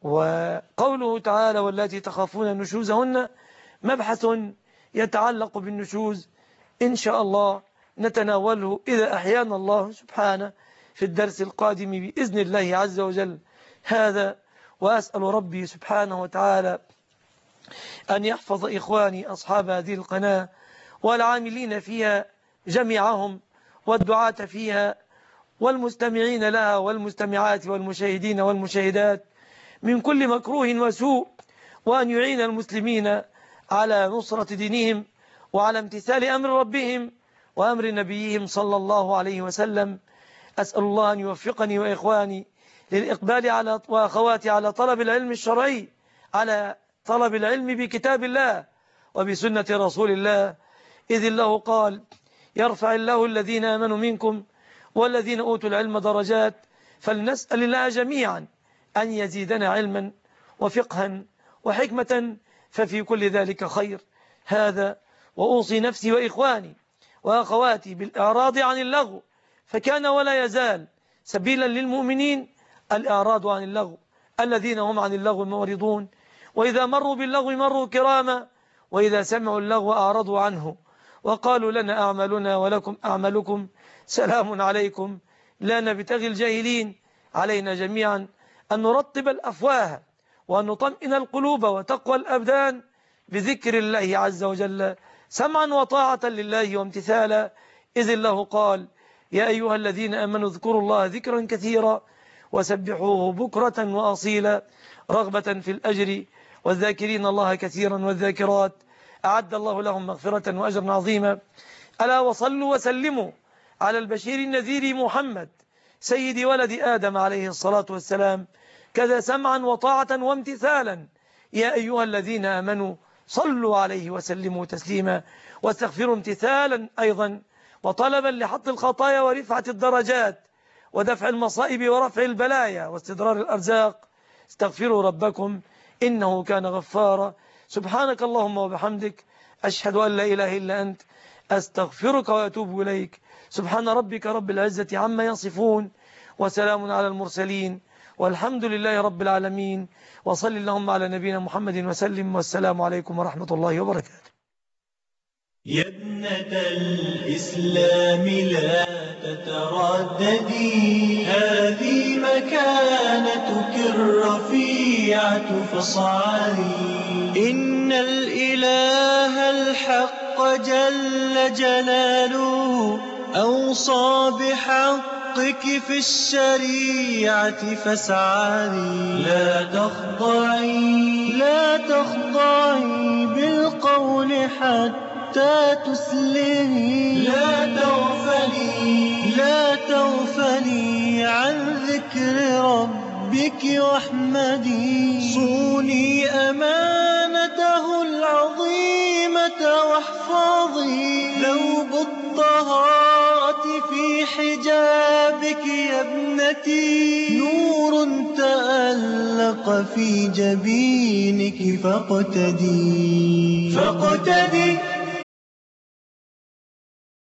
وقوله تعالى: والتي تخافون نشوزهن، مبحث يتعلق بالنشوز إن شاء الله نتناوله إذا أحيانا الله سبحانه في الدرس القادم بإذن الله عز وجل. هذا وأسأل ربي سبحانه وتعالى أن يحفظ إخواني أصحاب هذه القناة والعاملين فيها جميعهم، والدعاة فيها، والمستمعين لها، والمستمعات، والمشاهدين والمشاهدات، من كل مكروه وسوء، وأن يعين المسلمين على نصرة دينهم وعلى امتثال أمر ربهم وأمر نبيهم صلى الله عليه وسلم. أسأل الله أن يوفقني وإخواني للإقبال على وأخواتي على طلب العلم الشرعي، على طلب العلم بكتاب الله وبسنة رسول الله، إذ الله قال: يرفع الله الذين آمنوا منكم والذين أوتوا العلم درجات. فلنسأل الله جميعا أن يزيدنا علما وفقها وحكمة، ففي كل ذلك خير. هذا وأوصي نفسي وإخواني وأخواتي بالإعراض عن اللغو، فكان ولا يزال سبيلا للمؤمنين الإعراض عن اللغو، الذين هم عن اللغو معرضون. وإذا مروا باللغو مروا كراما وإذا سمعوا اللغو أعرضوا عنه وقالوا لنا أعمالنا ولكم أعمالكم سلام عليكم لا نبتغي الجاهلين. علينا جميعا أن نرطب الأفواه وأن نطمئن القلوب وتقوى الأبدان بذكر الله عز وجل سمعا وطاعة لله وامتثالا، إذ الله قال يا أيها الذين آمنوا اذكروا الله ذكرا كثيرا وسبحوه بكرة وأصيلا رغبة في الأجر، والذاكرين الله كثيرا والذاكرات أعد الله لهم مغفرة وأجرا عظيما. ألا وصلوا وسلموا على البشير النذير محمد سيد ولد آدم عليه الصلاة والسلام، كذا سمعا وطاعة وامتثالا يا أيها الذين آمنوا صلوا عليه وسلموا تسليما، واستغفروا امتثالا أيضا وطلبا لحط الخطايا ورفعة الدرجات ودفع المصائب ورفع البلايا واستدرار الأرزاق. استغفروا ربكم إنه كان غفارا. سبحانك اللهم وبحمدك أشهد أن لا إله إلا أنت أستغفرك وأتوب إليك. سبحان ربك رب العزة عما يصفون وسلام على المرسلين والحمد لله رب العالمين، وصل اللهم على نبينا محمد وسلم، والسلام عليكم ورحمة الله وبركاته. يا ابنة الإسلام لا تترددي، هذه مكانتك الرفيعة فاصعدي. إن الإله الحق جل جلاله أوصى بحقك في الشريعة فاسعدي. لا تخضعي لا تخضعي بالقول حتى تسلمي، لا تغفلي لا تغفلي عن ذكر ربك واحمدي. صوني أمانته العظيمة واحفظي ذوب الطهارة في حجابك يا ابنتي. نور تألق في جبينك فاقتدي فاقتدي